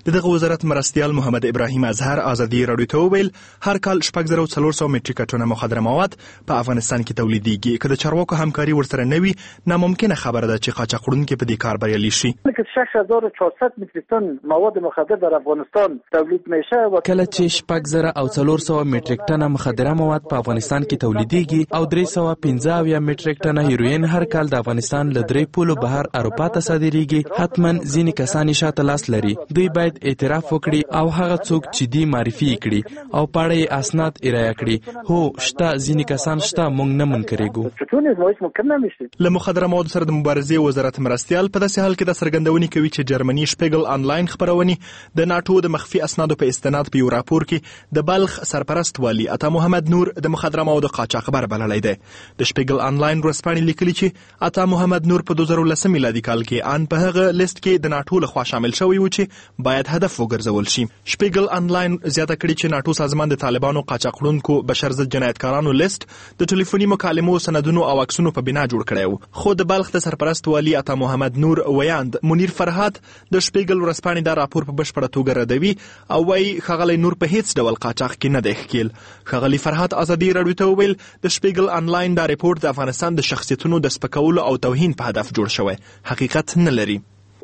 د دغه وزارت مرستیال محمد ابراهیم اظهر ازادي رادیو ته وویل هر کال شپږ زره څلور سوه میټریک ټنه مخدره مواد په افغانستان کې تولیدېږي. که د چارواکو همکاري ورسره نه وي ناممکنه خبره ده چې قاچاقړونکي په دې کار بریالي شي. شش هزار و چهارصد میتریک تن مواد مخدر در افغانستان تولید میشه. کله چې شپږ زره او څلور سوه میټریک ټنه مخدره مواد په افغانستان کې تولیدېږي او درې سوه پنځه اویا میټریک ټنه هیروین هر کال د افغانستان له درې پولو بهر اروپا ته صادریږي، حتما ځینې کسان شاته لاس لري. دوی باید اعتراف وکړي او هغه څوک چې دی معرفي کړي او پاړه یې اسناد ارائه کړي. هو شته ځینې کسان شته، موږ نه منکرېږو. له مخدره موادو سره د مبارزې وزارت مرستیال په داسې حال کې د څرګندونې کوي چې جرمني شپیګل آنلاین خپرونې د ناټو د مخفي اسنادو په استناد په یو راپور کې د بلخ سرپرست والي عطا محمد نور د مخدره موادو قاچاق خبر بللی دی. د شپیګل آنلاین ورځپاڼې لیکلي چې عطا محمد نور په دوه زره ولس میلادي کال کې ان په هغه لیست کې د ناټو لخوا شامل شوی و چې باید هدف وګرځول شي. شپیګل آنلاین زیاته کړي چې ناټو سازمان د طالبانو قاچاقړونکو بشر ضد جنایتکارانو لیست د ټلیفوني مکالمو سندونو او عکسونو په بنا جوړ کړی و. خو د بلخ د سرپرست والي عطا محمد نور ویاند منیر فرهاد د شپیګل ورځپاڼې دا راپور په بشپړه توګه ردوي او وايي ښاغلی نور په هیڅ ډول قاچاق کې نه دی ښکیل. ښاغلی فرهاد ازادي راډیو ته وویل د شپیګل آنلاین دا ریپورت د افغانستان د شخصیتونو د سپکولو او توهین په هدف جوړ شوی، حقیقت نه لري.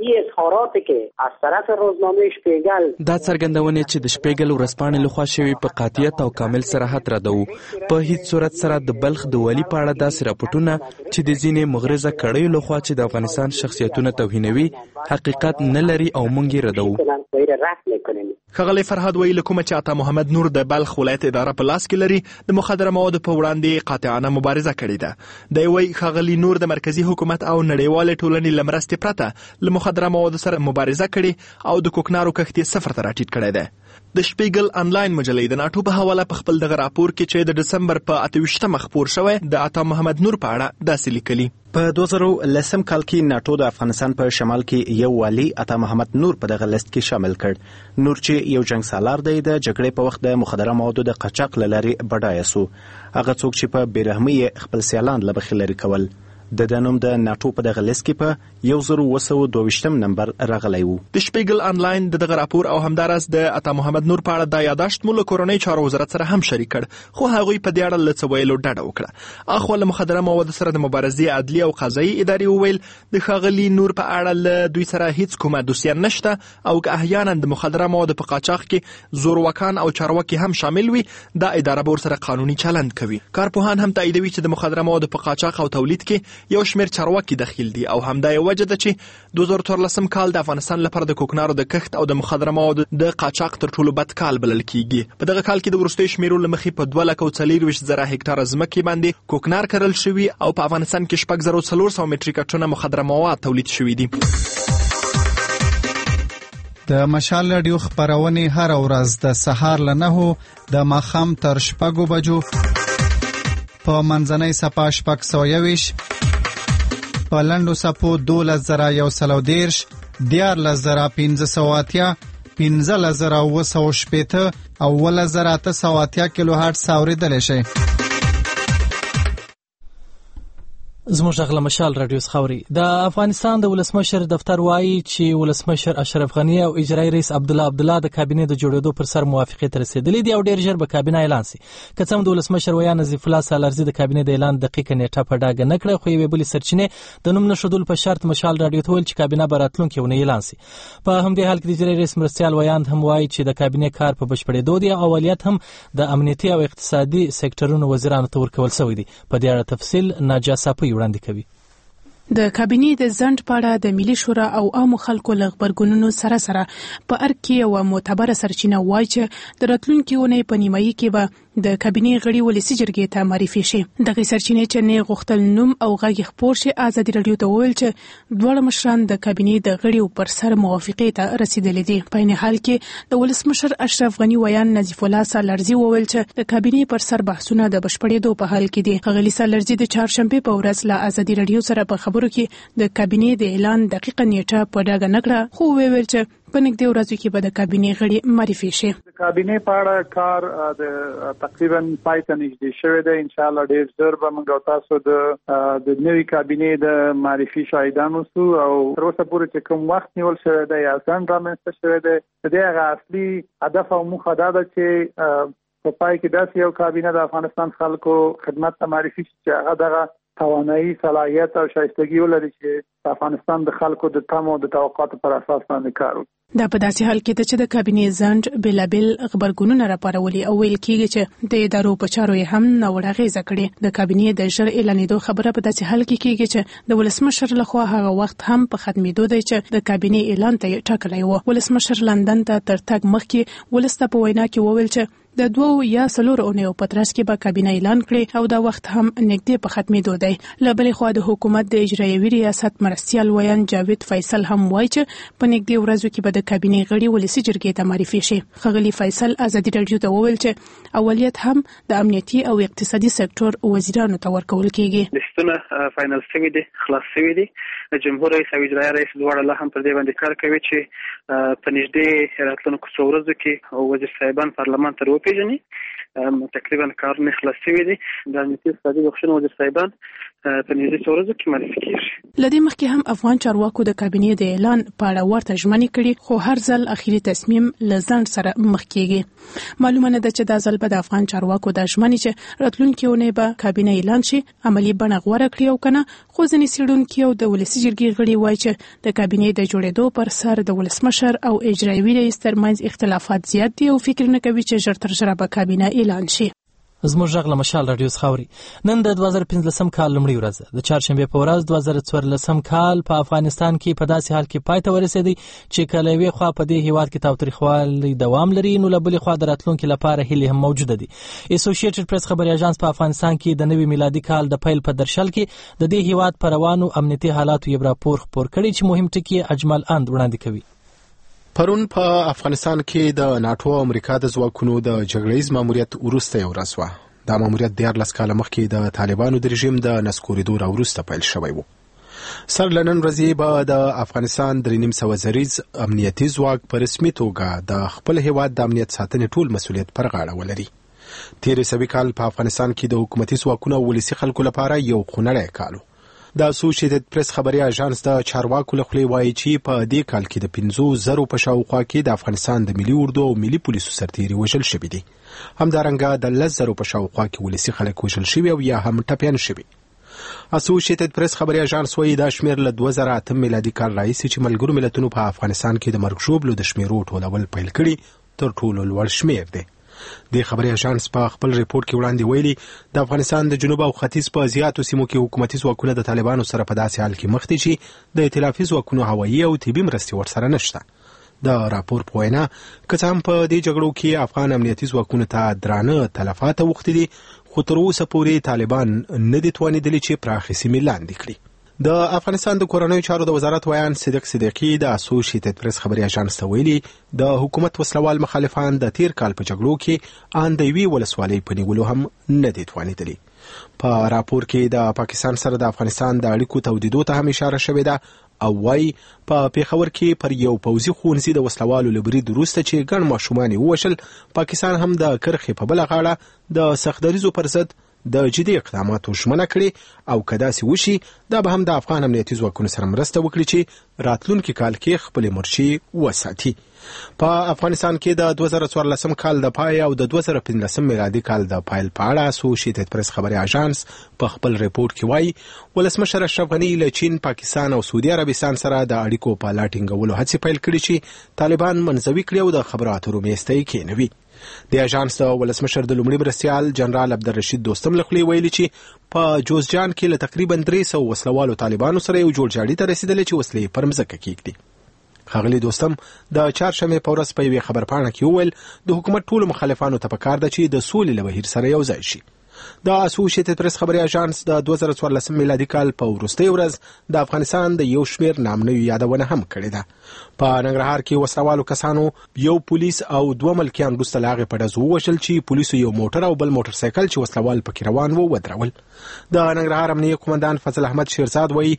دا څرګندونې چې د شپیګل ورځپاڼې لخوا شوي په قاطعیت او کامل صراحت ردوو. په هیڅ صورت سره د بلخ د والي په اړه داسې راپورټونه چې د ځینې مغرضه کړیو لخوا چې د افغانستان شخصیتونه توهینوي حقیقت نه لري او موږ یې ردوو. ښاغلی فرهاد وایي له کومه چې عطا محمد نور د بلخ ولایت اداره په لاس کې لري د مخدره موادو په وړاندې قاطعانه مبارزه کړې ده. دی وایي ښاغلي نور د مرکزي حکومت او نړیوالې ټولنې له مرستې پرته له مخدره موادو سره مبارزه کړې او د کوکنارو کښت یې صفر ته راټیټ کړی دی. د شپیګل آنلاین مجلې د ناټو په حواله په خپل دغه راپور کې چې د دسمبر په اته ویشتمه خپور شوی د عطا محمد نور په اړه داسې لیکلي. په دوه زره لسم کال کې ناټو د افغانستان په شمال کې یو والي عطا محمد نور په دغه لیست کې شامل کړ. نور چې یو جنگ سالار دی د جګړې په وخت د مخدره موادو د قاچاق له لارې بډایه سو. هغه څوک چې په بېرحمۍ خپل سیالان له بخې لرې کول. د دنوم د ناټو په دغه لیست کې په یو زر اوه سوه دوه ویشتم نمبر راغلی و. د شپیګل آنلاین د دغه راپور او همداراز د عطا محمد نور په اړه دا یاداشت مو له کورنۍ چارو وزارت سره هم شریک کړ، خو هغوی په دې اړه له څه ویلو ډډه وکړه. اخوا له مخدره موادو سره د مبارزې عدلي او قضایي ادارې وویل د ښاغلي نور په اړه له دوی سره هیڅ کومه دوسیه نشته او که احیانا د مخدره موادو په قاچاق کې زورواکان او چارواکي هم شامل وي دا اداره به ورسره قانوني چلند کوي. کارپوهان هم تاییدوي چې د مخدره موادو په قاچاق او تولید کې یو شمېر چارواکي کې دخیل دي او همدا یو وجه ده چې دوه زره څوارلسم کال د افغانستان لپاره د کوکنارو د کښت او د مخدره موادو د قاچاق تر ټولو بد کال بلل کیږي. په دغه کال کې د وروستیو شمیرو له مخې په دوه لکه او څلوېښت زره هکټاره ځمکې باندې کوکنار کرل شوي او په افغانستان کې شپږ زره څلور سوه میټریک ټنه مخدره مواد تولید شوي دي. د مشال راډیو خپرونې هر ورځ د سهار له نهو د ماښام تر شپږو بجو په منځنۍ صفحه شپږ سوه یوویشت په لنډو صفحو دولس زره یو سل او دېرش، دیارلس زره پنځه سوه اتیا، پنځلس زره اوه سوه شپېته او اوولس زره اته سوه اتیا کیلو هرټز اورېدلی شئ. زموږ غږ له مشال راډیو څخه اوري. د افغانستان د ولسمشر دفتر وایي چې ولسمشر اشرف غني او اجرایي رئیس عبدالله عبدالله د کابینې د جوړېدو پر سر موافقې ته رسېدلي دي او ډېر ژر به کابینه اعلان سي. که څه هم د ولسمشر ویا نظیف الله سالارزي د کابینې د اعلان دقیقه نیټه په ډاګه نه کړه، خو یوې بلې سرچینې د نوم نښودلو په شرط مشال راډیو ته ویل چې کابینه به راتلونکې اونۍ اعلان سي. په همدې حال کې د اجرایي رئیس مرستیال ویاند هم وایي چې د کابینې کار په بشپړېدو دی او اولویت هم د امنیتي او اقتصادي سکتورونو وزیرانو ته ورکول شوی دی. په دې اړه تفصیل ناجیه صافی وړاندې کوي. د کابینې د ځنډ په اړه د ملي شورا او عامو خلکو له غبرګونونو سره سره په ارګ کې یوه معتبره سرچینه وایي چې د راتلونکي اونۍ په نیمایي کې به د کابینې غړي ولسي جرګې ته معرفي شي. دغه سرچینې چې نه غوښتل نوم او غږ خپور شي ازادي راډیو ته وویل چې دواړه مشران د کابینې د غړیو پر سر موافقې ته رسیدلي دي. په عین حال کې د ولسمشر اشرف غني ویان نظیف الله سالارزي وویل چې د کابینې پر سر بحثونه د بشپړېدو په حال کې دي. ښاغلي سالارزي د چهارشنبې په ورځ له ازادي راډیو سره په خبرو کې د کابینې د اعلان دقیقه نیټه په ډاګه نه کړه، خو ویل چې په نږدې ورځو کې به د کابینې غړي معرفي شي. د کابینې په اړه کار د تقریبا پای ته نږدې شوی دی. ان شاء الله ډیر ژر به موږ تاسو د د نوې کابینې د معرفي شاهدانو سو او تر اوسه پورې چې کوم وخت نیول شوی دی یا څنګه رامنځته شوی دی د دې هغه اصلي هدف او موخه دا ده چې په پای کې داسې یو کابینه د افغانستان خلکو خدمت ته معرفي شي چې هغه دغه توانایي صلاحیت او شایستګي ولري چې د افغانستان د خلکو د تمو د توقعاتو پر اساس باندې کار وکړي. دا په داسې حال کې ده چې د کابینې ځنډ بېلابېل خبرګونونه راپارولي او ویل کېږي چې د ادارو په چارو یې هم ناوړه اغېزه کړې. د کابینې د ژر اعلانېدو خبره په داسې حال کې کېږي چې د ولسمشر لخوا هغه وخت هم په ختمېدو دی چې د کابینې اعلان ته ټاکلی و. ولسمشر لندن ته تر تګ مخکې ولسته په وینا کې وویل چې د دوو یا څلورو اونیو په ترڅ کې به کابینه اعلان کړي او دا وخت هم نږدې په ختمېدو دی. له بلې خوا د حکومت د اجرایوي ریاست مرستیال ویان جاوید فیصل هم وایي چې په نږدې ورځو کې به د کابینې غړي ولسي جرګې ته معرفي شي. ښاغلي فیصل ازادي راډیو ته وویل چې اولویت هم د امنیتي او اقتصادي سکتور وزیرانو ته ورکول کېږي. لستونه فاینل شوي دي، خلاص شوي دي. جمهور رئیس او اجرایي رئیس دواړه لا هم پر دې باندې کار کوي چې په نږدې راتلونکو څو ورځو کې وزیر صاحبان پارلمان ته وپیژني. تقریبا کارونه خلاص شوي دي. د امنیتي اقتصادي بخښنې وزیر صاحبان په نږدې څو ورځو کې معرفي کېږي. له دې مخکې هم افغان چارواکو د کابینې د اعلان په اړه ورته ژمنې کړي خو هر ځل اخیری تصمیم له ځنډ سره مخ کېږي. معلومه نه ده چې دا ځل به د افغان چارواکو د ژمنې چې راتلونکي اونۍ به کابینه اعلان شي عملي بڼه غوره کړي او کنه. خو ځینې څېړونکي او د ولسي جرګې غړي وایي چې د کابینې د جوړېدو پر سر د ولسمشر او اجرایوي رئیس ترمنځ اختلافات زیات دي او فکر نه کوي چې ژر تر ژره به کابینه اعلان شي. زموږ غږ له مشال راډیو څخه اوري. نن د دوه زره پنځلسم کال لومړۍ ورځ د چهارشنبې په ورځ دوه زره څوارلسم کال په افغانستان کې په داسې حال کې پای ته ورسېدی چې کله یوې خوا په دې هیواد کې تاوتریخوالی دوام لري نو له بلې خوا د راتلونکي لپاره هیلې هم موجوده دي. اسوسییټډ پریس خبري اژانس په افغانستان کې د نوي میلادي کال د پیل په درشل کې د دې هیواد پر روانو امنیتي حالاتو یو راپور خپور کړی چې مهم ټکي اجمل اند وړاندې کوي. پرون په افغانستان کې د ناتو او امریکا د ځواکونو د جګړیز ماموریت وروسته یو ورځ وه. دا ماموریت دیارلس کاله مخکې د طالبانو د رژیم د نسکورېدو راوروسته پیل شوی و. سر له نن ورځې به د افغانستان درې نیم سوه زریز امنیتي ځواک په رسمي توګه د خپل هیواد د امنیت ساتنې ټول مسؤلیت پر غاړه ولري. تېر سوي کال په افغانستان کې د حکومتي ځواکونو او ولسي خلکو لپاره یو خونړی کال و. د اسوسییټډ پریس خبري اژانس د چارواکو له خولې وایي چې په دې کال کې د پنځو زرو په شاوخوا کې د افغانستان د ملي اردو او ملي پولیسو سرتیري وژل شوي دي. همدارنګه د لس زرو په شاوخوا کې ولسي خلک وژل شوي او یا هم ټپیان شوي. اسوسییټډ پریس خبري اژانس وایي دا شمېر له دوه زره اتم میلادي کال راهیسې چې ملګرو ملتونو په افغانستان کې د مرګ ژوبلو د شمېرو ټولول پیل کړي تر ټولو لوړ شمېر دی. د خبري اژانس په خپل ریپورت کې وړاندې ویلي د افغانستان د جنوب او ختیځ په زیاتو سیمو کې حکومتي ځواکونه د طالبانو سره په داسې حال کې مخ دي چې د ائتلافي ځواکونو هوایي او طبي مرستې ورسره نشته. د راپور په وینا که څه هم په دې جګړو کې افغان امنیتي ځواکونو ته درانه تلفات اوښتي دي خو تر اوسه پورې طالبان نه دي توانېدلي چې پراخې سیمې لاندې کړي. د افغانستان د کورنیو چارو د وزارت ویان صدیق صدیقي د اسوسییټډ پریس خبري اژانس ته ویلي د حکومت وسلوال مخالفان د تیر کال په جګړو کې ان د یوې ولسوالۍ په نیولو هم نه دي توانېدلي. په راپور کې د پاکستان سره د افغانستان د اړیکو تودیدو ته هم اشاره شوې ده او وايي په پیښور کې پر یو پوځي ښوونځي د وسلوالو له برید وروسته چې ګڼ ماشومان یې ووژل پاکستان هم د کرښې په بله غاړه د سختدریزو پر ضد د جدي اقداماتو ژمنه کړې او که داسې وشي دا به هم د افغان امنیتي ځواکونو سره مرسته وکړي چې راتلونکي کال کې خپلې مرچې وساتي. په افغانستان کې د دوه زره څوارلسم کال د پای او د دوه زره پنځلسم میلادي کال د پیل په اړه اسوسییټډ پریس خبري اژانس په خپل ریپورت کې وایي ولسمشر اشرف غني له چین، پاکستان او سعودي عربستان سره د اړیکو په لا ټینګولو هڅې پیل کړي چې طالبان منزوي کړي او د خبرو اترو میز ته یې کېنوي. د اژانس د ولسمشر د لومړي مرستیال جنرال عبدالرشید دوستم له خولې ویلي چې په جوزجان کې له تقریبا درې سوه وسلوالو طالبانو سره یو جوړجاړي ته رسېدلې چې وسلې پر مځکه کېږدي. ښاغلي دوستم د چهارشنبې په ورځ په یوې خبرپاڼه کې وویل د حکومت ټولو مخالفانو ته پکار ده چې د سولې له بهیر سره یو ځای شي. د اسوسییټډ پریس خبري اژانس د دوه زره څوارلسم میلادي کال په وروستۍ ورځ د افغانستان د یو شمېر نامنوي یادونه هم کړې ده. په ننګرهار کې وسلوالو کسانو یو پولیس او دوه ملکیان وروسته له هغې په ډز ووژل چې پولیسو یو موټر او بل موټر سایکل چې وسلوال پکې روان و ودرول. د ننګرهار امنیه قومندان فضل احمد شیرزاد وایي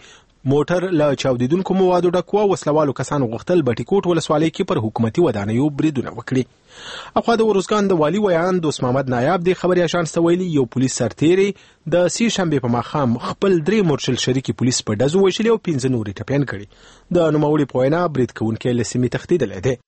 موټر له چاودیدونکو موادو ډک و. وسلوالو کسانو غوښتل بټي کوټ ولسوالۍ کې پر حکومتي ودانیو بریدونه وکړي. اخوا د ورزګان د والي ویان دوست محمد نایاب د خبري اژانس ته ویلي یو پولیس سرتیری د سی شنبه په ماښام خپل درې مورچل شریکي پولیس په ډزو وشلي او پنځه نورې ټپیان کړي. د نوموړي په وینا برید کوونکی له سیمې تښتېدلی دی.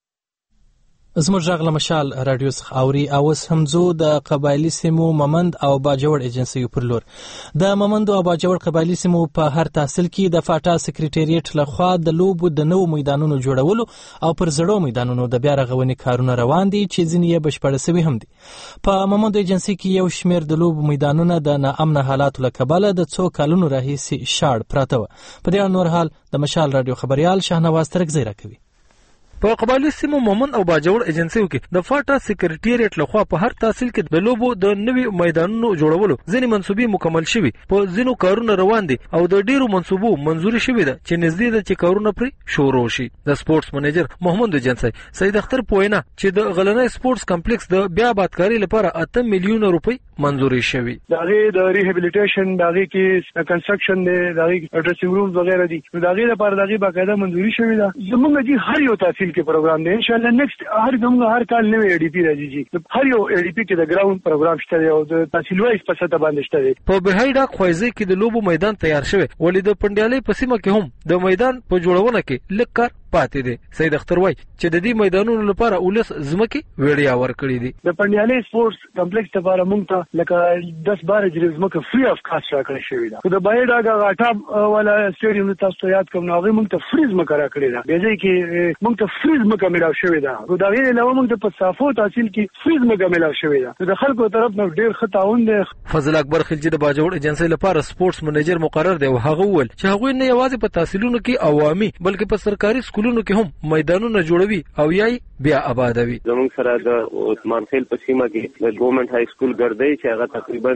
زموږ غږ له مشال رادیو څخه اوري. اوس هم ځو د قبایلي سیمو ممند او باجوړ ایجنسیو پر لور. د ممند او باجوړ قبایلي سیمو په هر تحصیل کې د فاټا سکریټریټ لخوا د لوبو د نوو میدانونو جوړولو او پر زړو میدانونو د بیا رغونې کارونه روان دي چې ځینې یې بشپړ شوي هم دي. په ممند ایجنسي کې یو شمېر د لوبو میدانونه د ناامنه حالاتو له کبله د څو کلونو راهیسې شاړ پراته وه. په دې اړه نور حال د مشال رادیو خبریال شاهنواز ترکزی راکوي. په قبایلي سیمو ممند او باجوړ ایجنسیو کې د فاټا سکریټریټ لخوا په هر تحصیل کې د لوبو د نوي میدانونو جوړولو ځینې منصوبې مکمل شوي، په ځینو کارونه روان دي او د ډیرو منصوبو منظوري شوې ده چې نږدې ده چې کارونه پرې شروع شي. د سپورتس منیجر محمد ایجنسی سید اختر پوینا چې د غلنۍ سپورتس کمپلیکس د بیا آبادکاري لپاره اته میلیونه روپۍ منظوري شوي. دغه د ریهابیلیټیشن دغه کې کنسټرکشن دی، دغه ډریسینګ رومز وغیرہ دي، دغه لپاره دغه باقاعده منظوري شوې ده. زموږ دي هر یو تحصیل کې پروګرام دی. ان شاء الله نیکسٹ هر زموږ هر کال نوې ای ډی پی راځي. هر یو ای ډی پی کې د ګراوند پروګرام شته دی او د تحصیل وایز په سطح باندې شته دی. په بهای ډاک خوځي کې د لوبو میدان تیار شوی، ولې د پندیالۍ په سیمه کې هم د میدان په جوړونه کې لږ کار پاتې دی. سید اختر وای چې د دې میدانونو لپاره اولس زمکي وړیا ورکړي دي. د پندیالۍ سپورتس کمپلیکس لپاره موږ ته لکه دس بارہ جری زمکه فری اف کاست راکړی شوی ده. د بهای ډاک غاټا ولا سټیډیم تاسو یاد کوم نو هغه موږ ته فری زمکه راکړی ده. به ځکه کې موږ ته فری زمکه ملاو شوی ده. دا غیر علاوه موږ د پصافو تحصیل کې فری زمکه ملاو شوی ده. د خلکو طرف نه ډیر خطاون دی. فضل اکبر خلجی د باجوړ ایجنسی لپاره سپورتس منیجر مقرر دی او هغه ول چې هغه نه یوازې په تحصیلونو کې عوامي بلکې په سرکاري سکولونو کې هم میدانونه جوړوي او یای بیا آبادوي. زموږ سره د عثمان خیل په سیمه کې د ګورنمنت های سکول ګرځي چې هغه تقریبا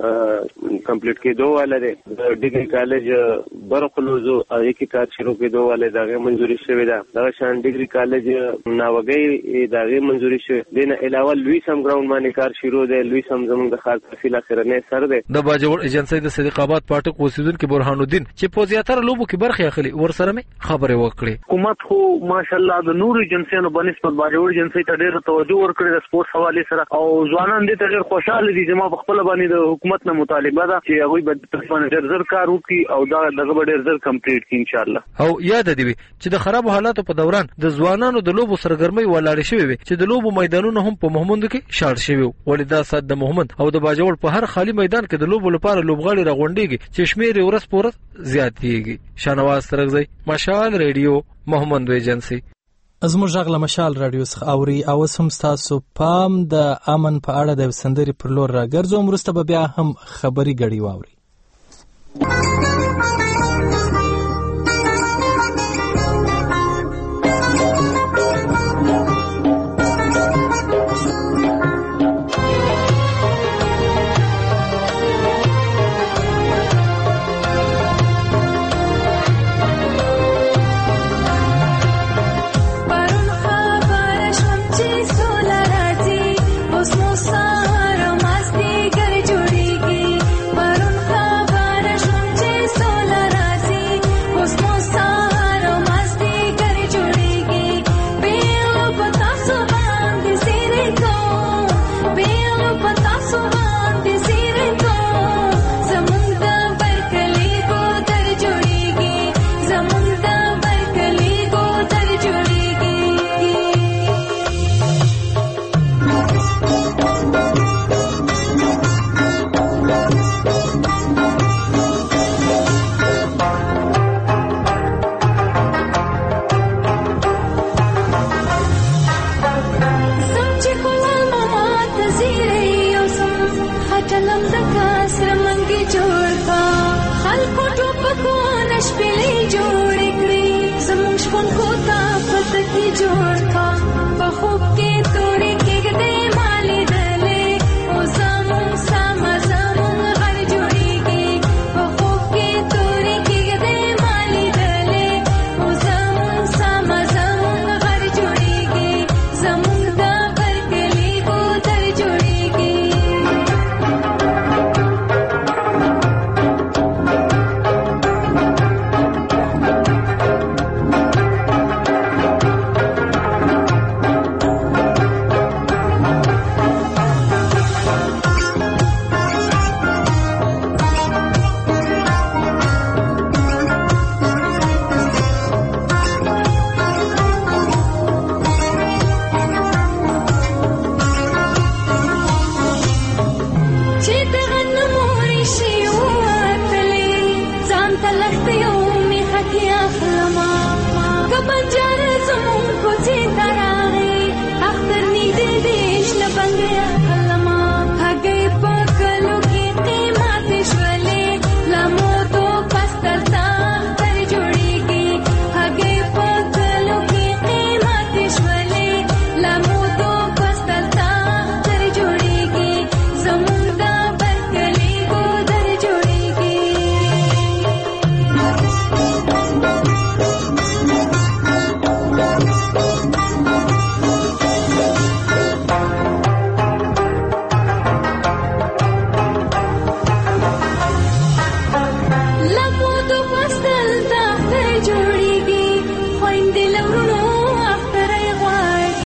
کمپلیټ کېدو واله دی. د ډیګري کالج برخلوزو هغه کې کار شروع کېدو واله دغه منځوري شوې ده. دا شان ډیګري کالج ناوګي دغه منځوري شوې دي. نه علاوه لوی سم ګراوند باندې کار شروع دی. لوی سم زموږ د خاص تحصیل سره نه سر دی. د باجوړ ایجنسی د صدیق آباد پاټک اوسیدونکو برهان الدین چې په زیاتره لوبو کې برخه اخلي ورسره مې خبرې وکړې. حکومت خو ماشاءالله د نور ایجنسیانو بنسبت باجوړ ایجنسی ته ډېر توجه ورکړي د سپورتس حواله سره او ځوانان دې ته ډېر خوشاله دي چې ما په خپل باندې د حکومت نه مطالبه ده چې هغه به تقریبا ډېر زر کار وکړي او دا دغه ډېر زر کمپلیټ کړي ان شاء الله. او یاد دی چې د خراب حالاتو په دوران د ځوانانو د لوبو سرګرمۍ ولاړ شوی وي چې د لوبو میدانونو هم په محمود کې شاړ شوی ولې دا صد د محمود او د باجوړ په هر خالی میدان کې د لوبو لپاره لوبغاړي راغونډيږي چې شمیر ورځ پورز زیاتېږي. شاهنواز ترغزی مشال ریډیو محمد ایجنسی. زموږ غږ له مشال رادیو څخه اوري. او هم تاسو پام د امن په اړه د سندري پر لور راګرځوم. وروسته به بیا هم خبري غړي واوري. شپېلې جوړې کړې زموږ شپون کو تا پته کې جوړ کا